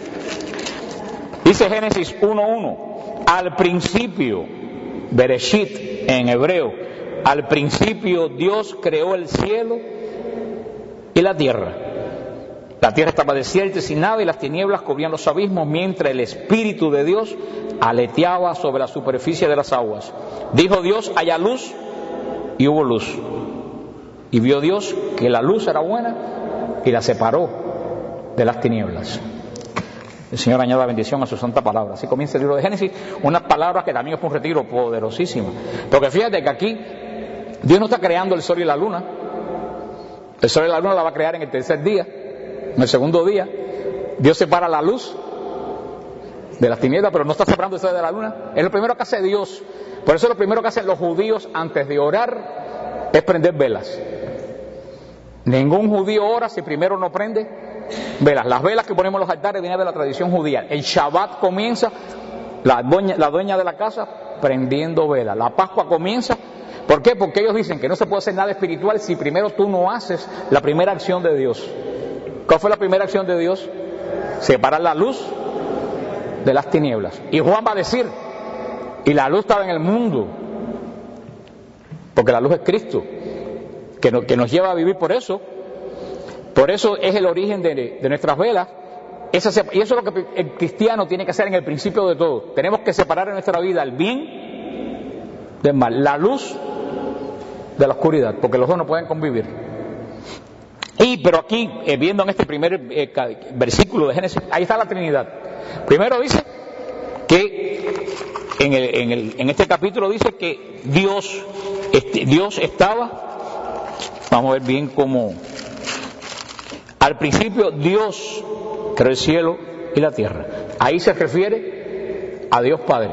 dice Génesis 1:1, al principio, Bereshit en hebreo, al principio Dios creó el cielo y la tierra. La tierra estaba desierta y sin nada, y las tinieblas cubrían los abismos, mientras el Espíritu de Dios aleteaba sobre la superficie de las aguas. Dijo Dios, haya luz, y hubo luz. Y vio Dios que la luz era buena, y la separó de las tinieblas. El Señor añada bendición a su santa palabra. Así comienza el libro de Génesis, unas palabras que también es un retiro poderosísimo. Porque fíjate que aquí Dios no está creando el sol y la luna. El sol y la luna la va a crear en el tercer día. En el segundo día, Dios separa la luz de las tinieblas, pero no está separando el sol de la luna. Es lo primero que hace Dios. Por eso lo primero que hacen los judíos antes de orar es prender velas. Ningún judío ora si primero no prende velas. Las velas que ponemos en los altares vienen de la tradición judía. El Shabbat comienza, la dueña de la casa prendiendo velas. La Pascua comienza, ¿por qué? Porque ellos dicen que no se puede hacer nada espiritual si primero tú no haces la primera acción de Dios. ¿Cuál fue la primera acción de Dios? Separar la luz de las tinieblas. Y Juan va a decir, y la luz estaba en el mundo, porque la luz es Cristo, que nos lleva a vivir. Por eso es el origen de nuestras velas. Y eso es lo que el cristiano tiene que hacer en el principio de todo. Tenemos que separar en nuestra vida el bien del mal, la luz de la oscuridad, porque los dos no pueden convivir. Pero aquí, viendo en este primer versículo de Génesis, ahí está la Trinidad. Primero dice que en este capítulo dice que Dios estaba, vamos a ver bien cómo, al principio Dios creó el cielo y la tierra. Ahí se refiere a Dios Padre.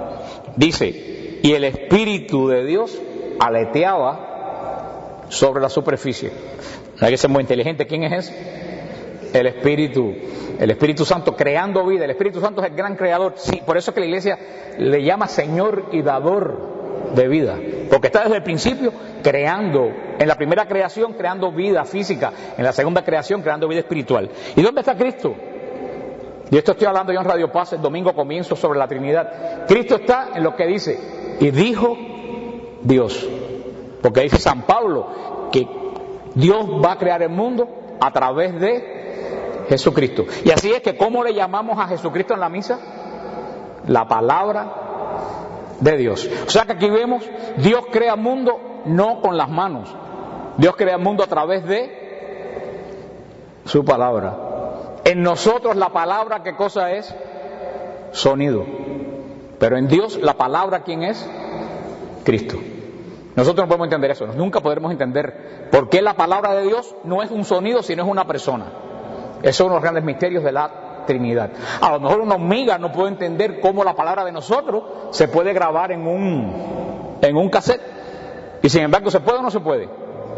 Dice, y el Espíritu de Dios aleteaba sobre la superficie. No hay que ser muy inteligente. ¿Quién es ese? El Espíritu Santo creando vida. El Espíritu Santo es el gran creador. Sí, por eso es que la iglesia le llama Señor y dador de vida, porque está desde el principio creando, en la primera creación creando vida física, en la segunda creación creando vida espiritual. ¿Y dónde está Cristo? Y esto estoy hablando yo en Radio Paz, el domingo comienzo sobre la Trinidad. Cristo está en lo que dice, y dijo Dios, porque dice San Pablo que Dios va a crear el mundo a través de Jesucristo. Y así es que, ¿cómo le llamamos a Jesucristo en la misa? La palabra de Dios. O sea que aquí vemos, Dios crea el mundo no con las manos. Dios crea el mundo a través de su palabra. En nosotros la palabra, ¿qué cosa es? Sonido. Pero en Dios la palabra, ¿quién es? Cristo. Nosotros no podemos entender eso, nunca podremos entender por qué la palabra de Dios no es un sonido, sino es una persona. Esos son los grandes misterios de la Trinidad. A lo mejor una hormiga no puede entender cómo la palabra de nosotros se puede grabar en un cassette. Y sin embargo, ¿se puede o no se puede?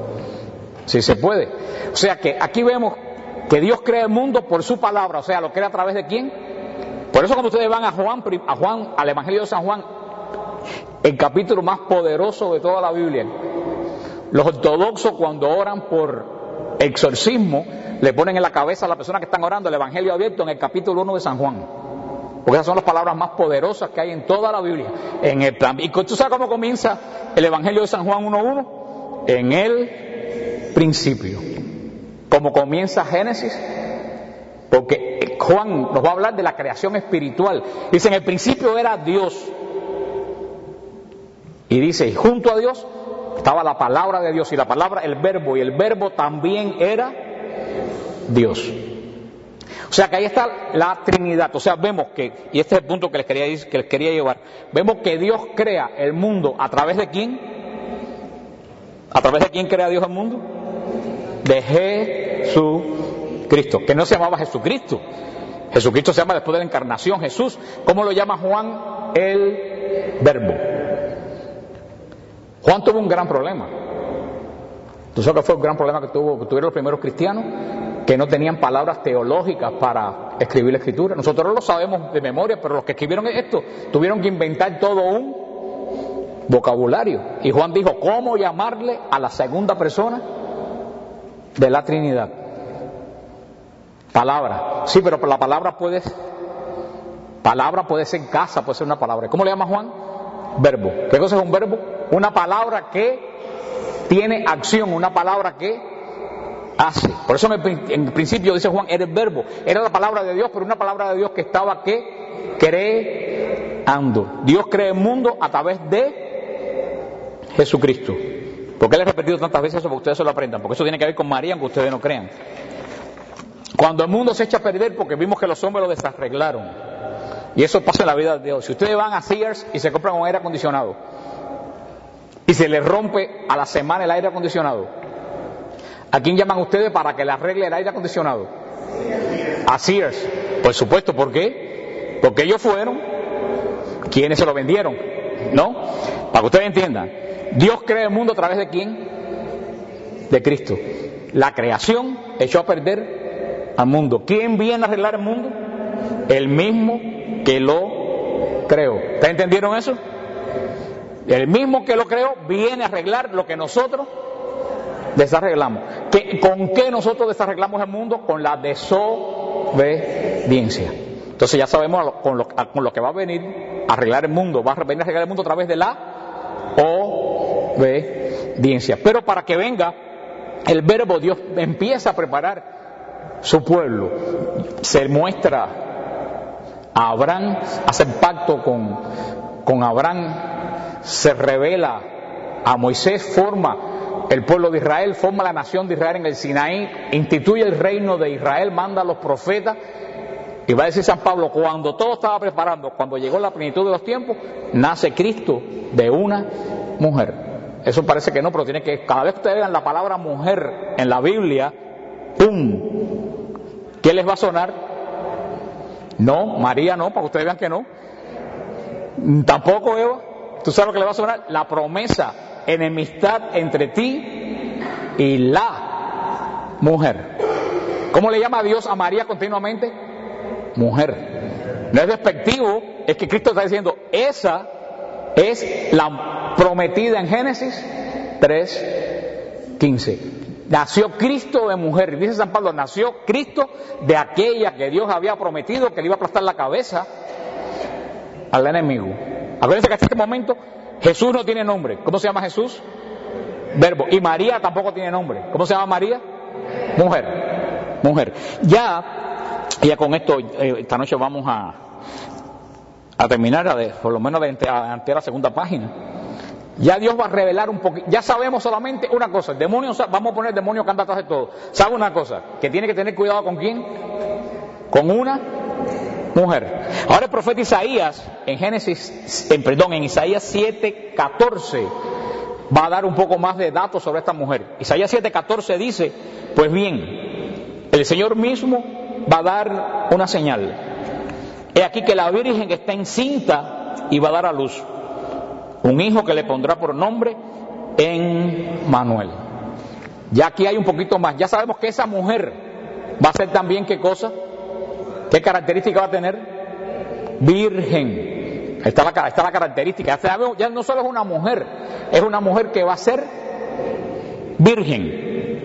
Sí se puede. O sea que aquí vemos que Dios crea el mundo por su palabra. O sea, ¿lo crea a través de quién? Por eso cuando ustedes van a Juan, al Evangelio de San Juan, el capítulo más poderoso de toda la Biblia, los ortodoxos cuando oran por exorcismo le ponen en la cabeza a la persona que están orando el Evangelio abierto en el capítulo 1 de San Juan, porque esas son las palabras más poderosas que hay en toda la Biblia. ¿Y tú sabes cómo comienza el Evangelio de San Juan 1:1? En el principio, como comienza Génesis, porque Juan nos va a hablar de la creación espiritual. Dice, en el principio era Dios. Y dice, y junto a Dios estaba la palabra de Dios, y la palabra, el verbo, y el verbo también era Dios. O sea que ahí está la Trinidad. O sea, vemos que, y este es el punto que les quería llevar, vemos que Dios crea el mundo a través de ¿quién? ¿A través de quién crea Dios el mundo? De Jesucristo. Cristo, que no se llamaba Jesucristo. Jesucristo se llama después de la encarnación Jesús. ¿Cómo lo llama Juan? El Verbo. Juan tuvo un gran problema. ¿Tú sabes qué fue el gran problema que tuvieron los primeros cristianos? Que no tenían palabras teológicas para escribir la Escritura. Nosotros lo sabemos de memoria, pero los que escribieron esto tuvieron que inventar todo un vocabulario. Y Juan dijo, ¿cómo llamarle a la segunda persona de la Trinidad? Palabra. Sí, pero la palabra puede ser casa, puede ser una palabra. ¿Cómo le llama Juan? Verbo. ¿Qué cosa es un verbo? Una palabra que tiene acción, una palabra que hace. Por eso en principio dice Juan, era el verbo. Era la palabra de Dios, pero una palabra de Dios que estaba creando. Dios crea el mundo a través de Jesucristo. ¿Por qué le he repetido tantas veces eso? Para que ustedes se lo aprendan. Porque eso tiene que ver con María, aunque ustedes no crean. Cuando el mundo se echa a perder, porque vimos que los hombres lo desarreglaron. Y eso pasa en la vida de Dios. Si ustedes van a Sears y se compran un aire acondicionado y se les rompe a la semana el aire acondicionado, ¿a quién llaman ustedes para que le arregle el aire acondicionado? A Sears. Por supuesto, ¿por qué? Porque ellos fueron quienes se lo vendieron, ¿no? Para que ustedes entiendan, Dios crea el mundo a través de ¿quién? De Cristo. La creación echó a perder al mundo. ¿Quién viene a arreglar el mundo? El mismo que lo creó. ¿Ustedes entendieron eso? El mismo que lo creó viene a arreglar lo que nosotros desarreglamos. ¿Con qué nosotros desarreglamos el mundo? Con la desobediencia. Entonces ya sabemos con lo que va a venir a arreglar el mundo. Va a venir a arreglar el mundo a través de la obediencia. Pero para que venga el verbo, Dios empieza a preparar su pueblo. Se muestra a Abraham, hace pacto con Abraham, se revela a Moisés, forma el pueblo de Israel, forma la nación de Israel en el Sinaí, instituye el reino de Israel, manda a los profetas, y va a decir San Pablo, cuando todo estaba preparando, cuando llegó la plenitud de los tiempos, nace Cristo de una mujer. Eso parece que no, pero tiene que, cada vez que ustedes vean la palabra mujer en la Biblia, ¡pum! ¿Qué les va a sonar? No, María no, para que ustedes vean que no. Tampoco Eva. ¿Tú sabes lo que le va a sonar? La promesa, enemistad entre ti y la mujer. ¿Cómo le llama a Dios a María continuamente? Mujer. No es despectivo, es que Cristo está diciendo, esa es la prometida en Génesis 3:15. Nació Cristo de mujer. Dice San Pablo, nació Cristo de aquella que Dios había prometido que le iba a aplastar la cabeza al enemigo. Acuérdense que hasta este momento Jesús no tiene nombre. ¿Cómo se llama Jesús? Verbo. Y María tampoco tiene nombre. ¿Cómo se llama María? Mujer. Mujer. Ya con esto, esta noche vamos a terminar, por lo menos ante la segunda página. Ya Dios va a revelar un poquito. Ya sabemos solamente una cosa. El demonio, vamos a poner el demonio que anda atrás de todo. ¿Sabe una cosa? Que tiene que tener cuidado con quién. Con una mujer. Ahora el profeta Isaías en Isaías 7:14 va a dar un poco más de datos sobre esta mujer. Isaías 7:14 dice, pues bien, el Señor mismo va a dar una señal. He aquí que la virgen está encinta y va a dar a luz un hijo que le pondrá por nombre Emmanuel. Ya aquí hay un poquito más. Ya sabemos que esa mujer va a ser también ¿qué cosa? ¿Qué característica va a tener? Virgen. Ahí está la característica. Ya no solo es una mujer, es una mujer que va a ser virgen.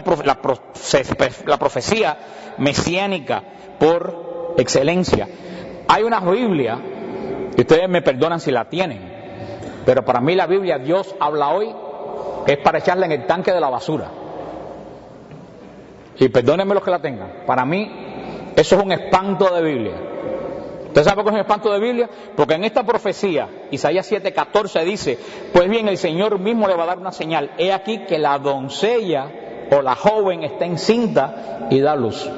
La profecía mesiánica por excelencia. Hay una Biblia, y ustedes me perdonan si la tienen, pero para mí la Biblia, Dios habla hoy, es para echarla en el tanque de la basura. Y perdónenme los que la tengan. Para mí, eso es un espanto de Biblia. ¿Usted sabe por qué es un espanto de Biblia? Porque en esta profecía, Isaías 7:14 dice, pues bien, el Señor mismo le va a dar una señal. He aquí que la doncella o la joven está encinta y da luz.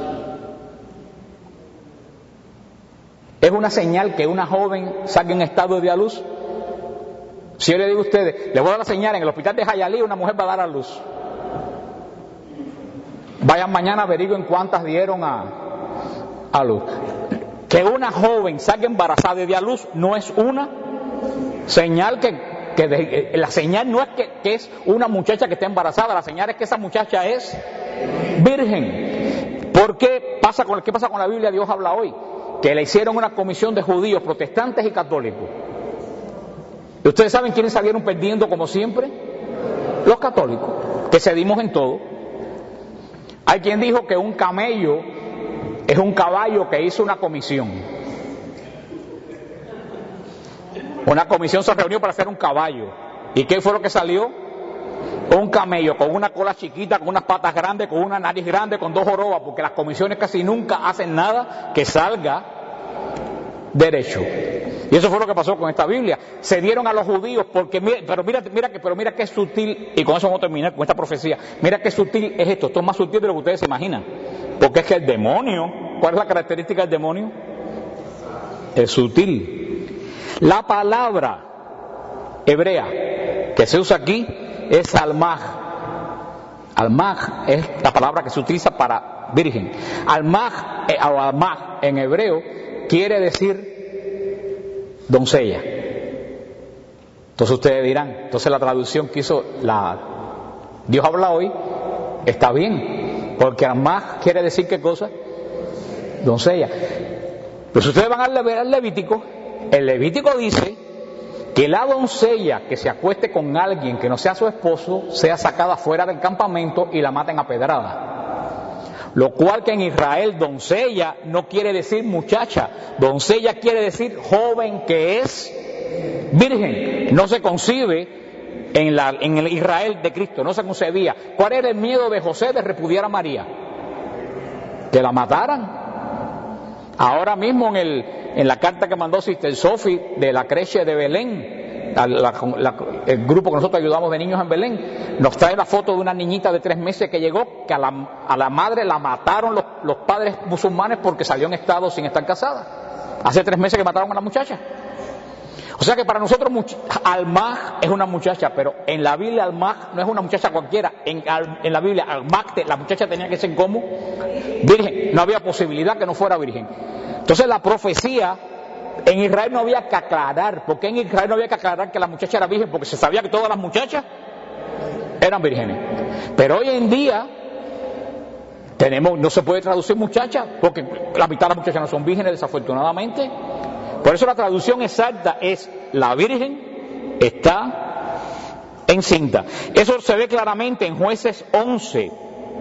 ¿Es una señal que una joven salga en estado de a luz? Si yo le digo a ustedes, le voy a dar la señal, en el hospital de Hialeah una mujer va a dar a luz. Vayan mañana, averigüen cuántas dieron a luz. Que una joven salga embarazada y dé a luz no es una señal la señal no es que es una muchacha que está embarazada, la señal es que esa muchacha es virgen. ¿Qué pasa con la Biblia? Dios habla hoy que le hicieron una comisión de judíos, protestantes y católicos. ¿Y ustedes saben quiénes salieron perdiendo como siempre? Los católicos, que cedimos en todo. Hay quien dijo que un camello es un caballo que hizo una comisión. Una comisión se reunió para hacer un caballo. ¿Y qué fue lo que salió? Un camello con una cola chiquita, con unas patas grandes, con una nariz grande, con 2 jorobas, porque las comisiones casi nunca hacen nada que salga derecho. Y eso fue lo que pasó con esta Biblia. Se dieron a los judíos porque, pero mira qué sutil, y con eso vamos a terminar con esta profecía. Mira qué sutil es esto. Esto es más sutil de lo que ustedes se imaginan. Porque es que el demonio, ¿cuál es la característica del demonio? Es sutil. La palabra hebrea que se usa aquí es almaj. Almaj es la palabra que se utiliza para virgen. Almaj en hebreo quiere decir doncella. Entonces ustedes dirán, entonces la traducción que hizo Dios habla hoy está bien, porque almaj quiere decir ¿qué cosa? Doncella. Pues ustedes van a ver al Levítico. El Levítico dice que la doncella que se acueste con alguien que no sea su esposo sea sacada fuera del campamento y la maten a pedrada. Lo cual que en Israel doncella no quiere decir muchacha, doncella quiere decir joven que es virgen. No se concibe en el Israel de Cristo, no se concebía. ¿Cuál era el miedo de José de repudiar a María? Que la mataran. Ahora mismo en la carta que mandó Sister Sophie de la creche de Belén, el grupo que nosotros ayudamos de niños en Belén, nos trae la foto de una niñita de 3 meses que llegó, que a la madre la mataron los padres musulmanes porque salió en estado sin estar casada. Hace 3 meses que mataron a la muchacha. O sea que para nosotros Almaj es una muchacha, pero en la Biblia Almaj no es una muchacha cualquiera. En la Biblia Almaj, la muchacha tenía que ser como virgen. No había posibilidad que no fuera virgen. Entonces la profecía en Israel no había que aclarar. ¿Por qué en Israel no había que aclarar que la muchacha era virgen? Porque se sabía que todas las muchachas eran vírgenes. Pero hoy en día no se puede traducir muchacha, porque la mitad de las muchachas no son vírgenes, desafortunadamente. Por eso la traducción exacta es la virgen está encinta. Eso se ve claramente en Jueces 11,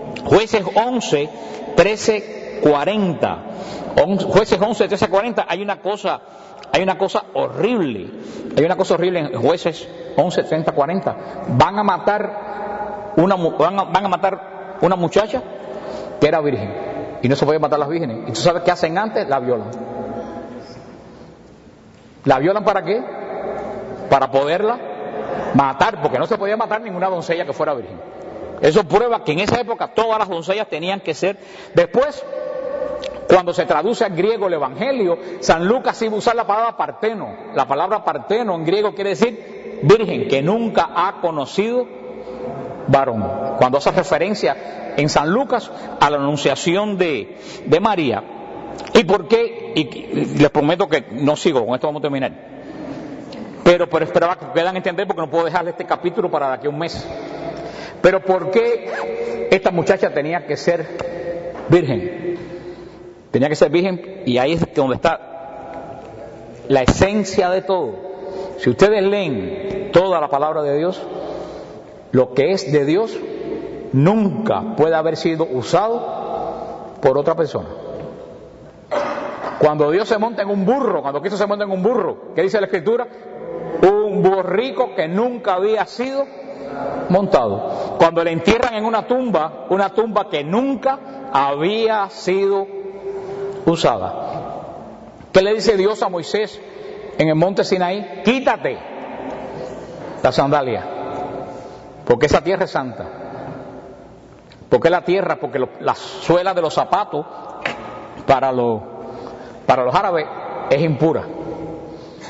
13, 40. Jueces 11, 13, 40. Hay una cosa horrible. Hay una cosa horrible en Jueces 11, 30, 40. Van a matar una muchacha que era virgen. Y no se puede matar a las vírgenes. ¿Y tú sabes qué hacen antes? La violan. ¿La violan para qué? Para poderla matar, porque no se podía matar ninguna doncella que fuera virgen. Eso prueba que en esa época todas las doncellas tenían que ser. Después, cuando se traduce al griego el Evangelio, San Lucas iba a usar la palabra parteno. La palabra parteno en griego quiere decir virgen, que nunca ha conocido varón. Cuando hace referencia en San Lucas a la anunciación de María. ¿Y por qué? Y les prometo que no sigo, con esto vamos a terminar. Pero esperaba que puedan entender, porque no puedo dejarle este capítulo para de aquí a un mes. Pero ¿por qué esta muchacha tenía que ser virgen? Tenía que ser virgen, y ahí es donde está la esencia de todo. Si ustedes leen toda la palabra de Dios, lo que es de Dios nunca puede haber sido usado por otra persona. Cuando Dios se monta en un burro, cuando Cristo se monta en un burro, ¿qué dice la Escritura? Un borrico que nunca había sido montado. Cuando le entierran en una tumba que nunca había sido usada. ¿Qué le dice Dios a Moisés en el monte Sinaí? Quítate la sandalia, porque esa tierra es santa. ¿Por qué la tierra? Porque la suela de los zapatos para los árabes es impura.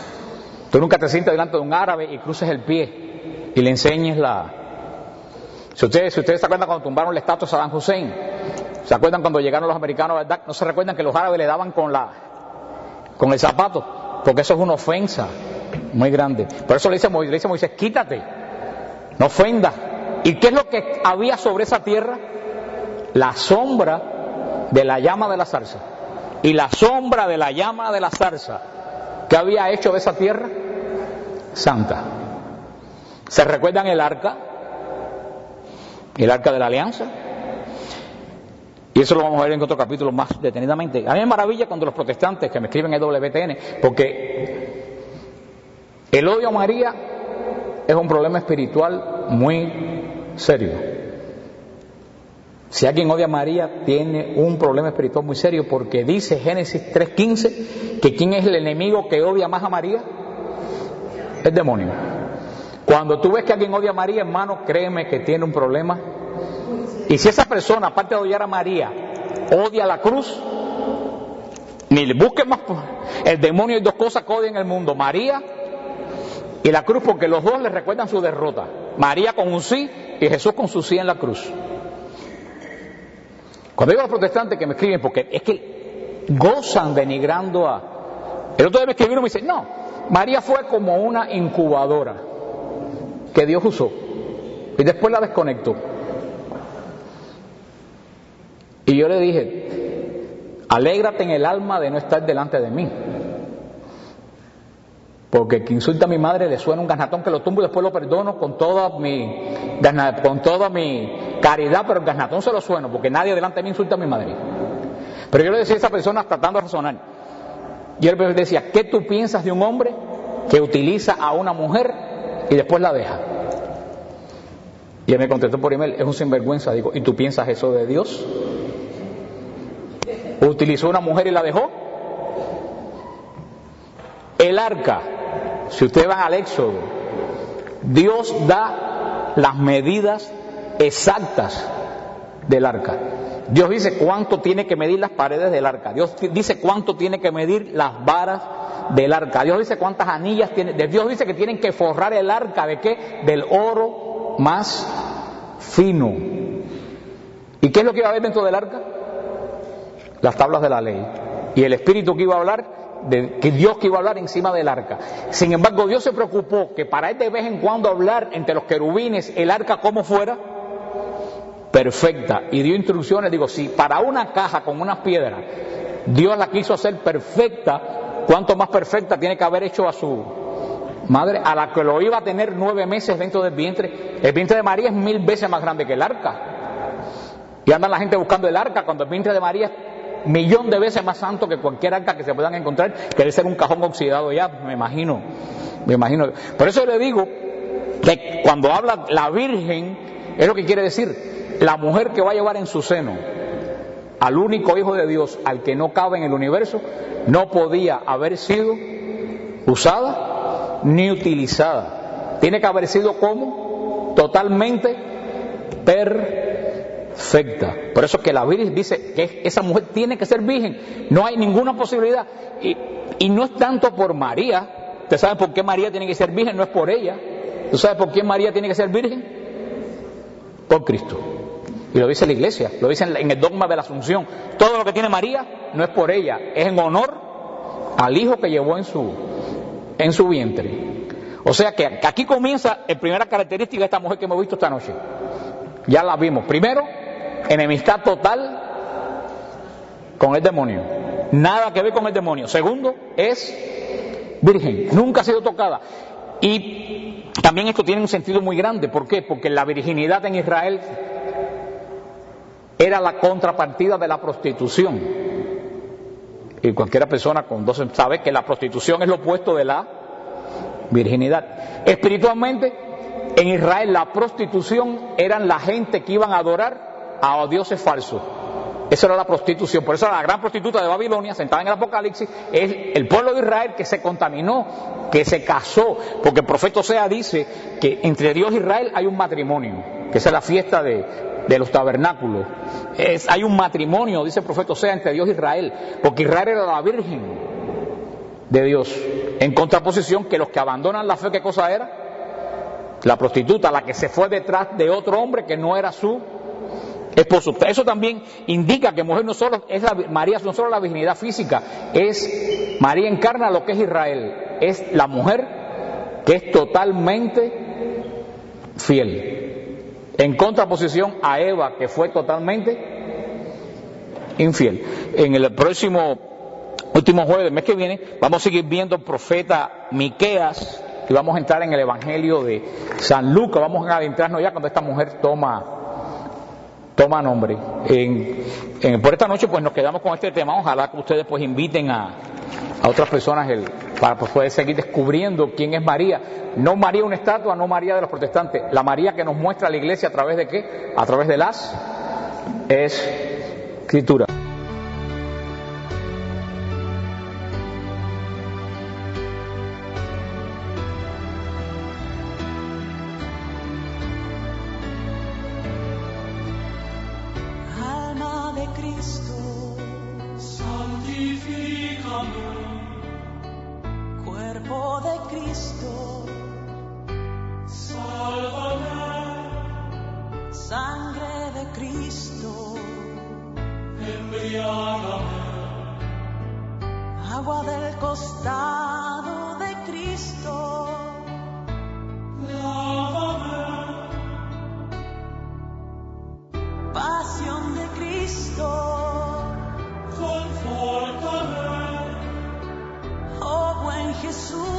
Tú nunca te sientas delante de un árabe y cruces el pie y le enseñes Si ustedes se acuerdan cuando tumbaron la estatua de Saddam Hussein, ¿se acuerdan cuando llegaron los americanos, verdad? ¿No se recuerdan que los árabes le daban con el zapato? Porque eso es una ofensa muy grande. Por eso le dice Moisés, quítate, no ofendas. ¿Y qué es lo que había sobre esa tierra? La sombra de la llama de la zarza. Y la sombra de la llama de la zarza, ¿qué había hecho de esa tierra? Santa. ¿Se recuerdan el arca? El arca de la alianza. Y eso lo vamos a ver en otro capítulo más detenidamente. A mí me maravilla cuando los protestantes que me escriben en WTN, porque el odio a María es un problema espiritual muy serio. Si alguien odia a María, tiene un problema espiritual muy serio, porque dice Génesis 3:15 que ¿quién es el enemigo que odia más a María? El demonio. Cuando tú ves que alguien odia a María, hermano, créeme que tiene un problema. Y si esa persona, aparte de odiar a María, odia la cruz, ni le busquen más. El demonio hay dos cosas que odian en el mundo: María y la cruz, porque los dos le recuerdan su derrota. María con un sí y Jesús con su sí en la cruz. Cuando digo a los protestantes que me escriben, porque es que gozan denigrando a... El otro día me escribieron y me dice, no, María fue como una incubadora que Dios usó y después la desconectó. Y yo le dije, alégrate en el alma de no estar delante de mí, porque que insulta a mi madre le suena un garnatón que lo tumbo y después lo perdono con toda mi caridad, pero el garnatón se lo sueno, porque nadie delante de mí insulta a mi madre. Pero yo le decía a esa persona tratando de razonar, y él decía, ¿qué tú piensas de un hombre que utiliza a una mujer y después la deja? Y él me contestó por email, es un sinvergüenza. Digo, ¿y tú piensas eso de Dios? ¿Utilizó una mujer y la dejó? El arca, si ustedes van al Éxodo, Dios da las medidas exactas del arca. Dios dice cuánto tiene que medir las paredes del arca. Dios dice cuánto tiene que medir las varas del arca. Dios dice cuántas anillas tiene. Dios dice que tienen que forrar el arca ¿de qué? Del oro más fino. ¿Y qué es lo que iba a haber dentro del arca? Las tablas de la ley. Y el Espíritu que iba a hablar, que Dios que iba a hablar encima del arca. Sin embargo, Dios se preocupó que para él de vez en cuando hablar entre los querubines, el arca como fuera perfecta, y dio instrucciones. Digo, si para una caja con unas piedras Dios la quiso hacer perfecta, ¿cuánto más perfecta tiene que haber hecho a su madre, a la que lo iba a tener 9 meses dentro del vientre? El vientre de María es 1000 veces más grande que el arca, y andan la gente buscando el arca cuando el vientre de María es 1.000.000 de veces más santo que cualquier arca que se puedan encontrar, que debe ser un cajón oxidado ya, me imagino. Por eso le digo que cuando habla la Virgen, es lo que quiere decir la mujer que va a llevar en su seno al único Hijo de Dios, al que no cabe en el universo, no podía haber sido usada ni utilizada. Tiene que haber sido como totalmente perfecta. Por eso que la Virgen dice que esa mujer tiene que ser virgen. No hay ninguna posibilidad. Y no es tanto por María. ¿Usted sabe por qué María tiene que ser virgen? No es por ella. ¿Tú sabes por qué María tiene que ser virgen? Por Cristo. Y lo dice la Iglesia, lo dice en el dogma de la Asunción. Todo lo que tiene María no es por ella, es en honor al Hijo que llevó en su vientre. O sea que aquí comienza la primera característica de esta mujer que hemos visto esta noche. Ya la vimos. Primero, enemistad total con el demonio. Nada que ver con el demonio. Segundo, es virgen. Nunca ha sido tocada. Y también esto tiene un sentido muy grande. ¿Por qué? Porque la virginidad en Israel era la contrapartida de la prostitución. Y cualquier persona con 12 sabe que la prostitución es lo opuesto de la virginidad. Espiritualmente, en Israel la prostitución eran la gente que iban a adorar a dioses falsos. Esa era la prostitución. Por eso la gran prostituta de Babilonia, sentada en el Apocalipsis, es el pueblo de Israel que se contaminó, que se casó, porque el profeta Osea dice que entre Dios e Israel hay un matrimonio, que esa es la fiesta de los tabernáculos. Hay un matrimonio, dice el profeta Osea, entre Dios e Israel, porque Israel era la virgen de Dios, en contraposición que los que abandonan la fe, ¿qué cosa era? La prostituta, la que se fue detrás de otro hombre que no era su esposo. Eso también indica que mujer no solo es María, no solo la virginidad física, es María encarna lo que es Israel, es la mujer que es totalmente fiel, en contraposición a Eva, que fue totalmente infiel. En el último jueves del mes que viene vamos a seguir viendo el profeta Miqueas, y vamos a entrar en el Evangelio de San Lucas. Vamos a adentrarnos ya cuando esta mujer toma nombre. Por esta noche pues nos quedamos con este tema. Ojalá que ustedes pues inviten a otras personas para pues, poder seguir descubriendo quién es María. No María una estatua, no María de los protestantes, la María que nos muestra la iglesia. ¿A través de qué? A través de las Escrituras. Cuerpo de Cristo, sálvame. Sangre de Cristo, embriágame. Agua del costado de Cristo, lávame. Pasión de Cristo, confórtame. Oh buen Jesús,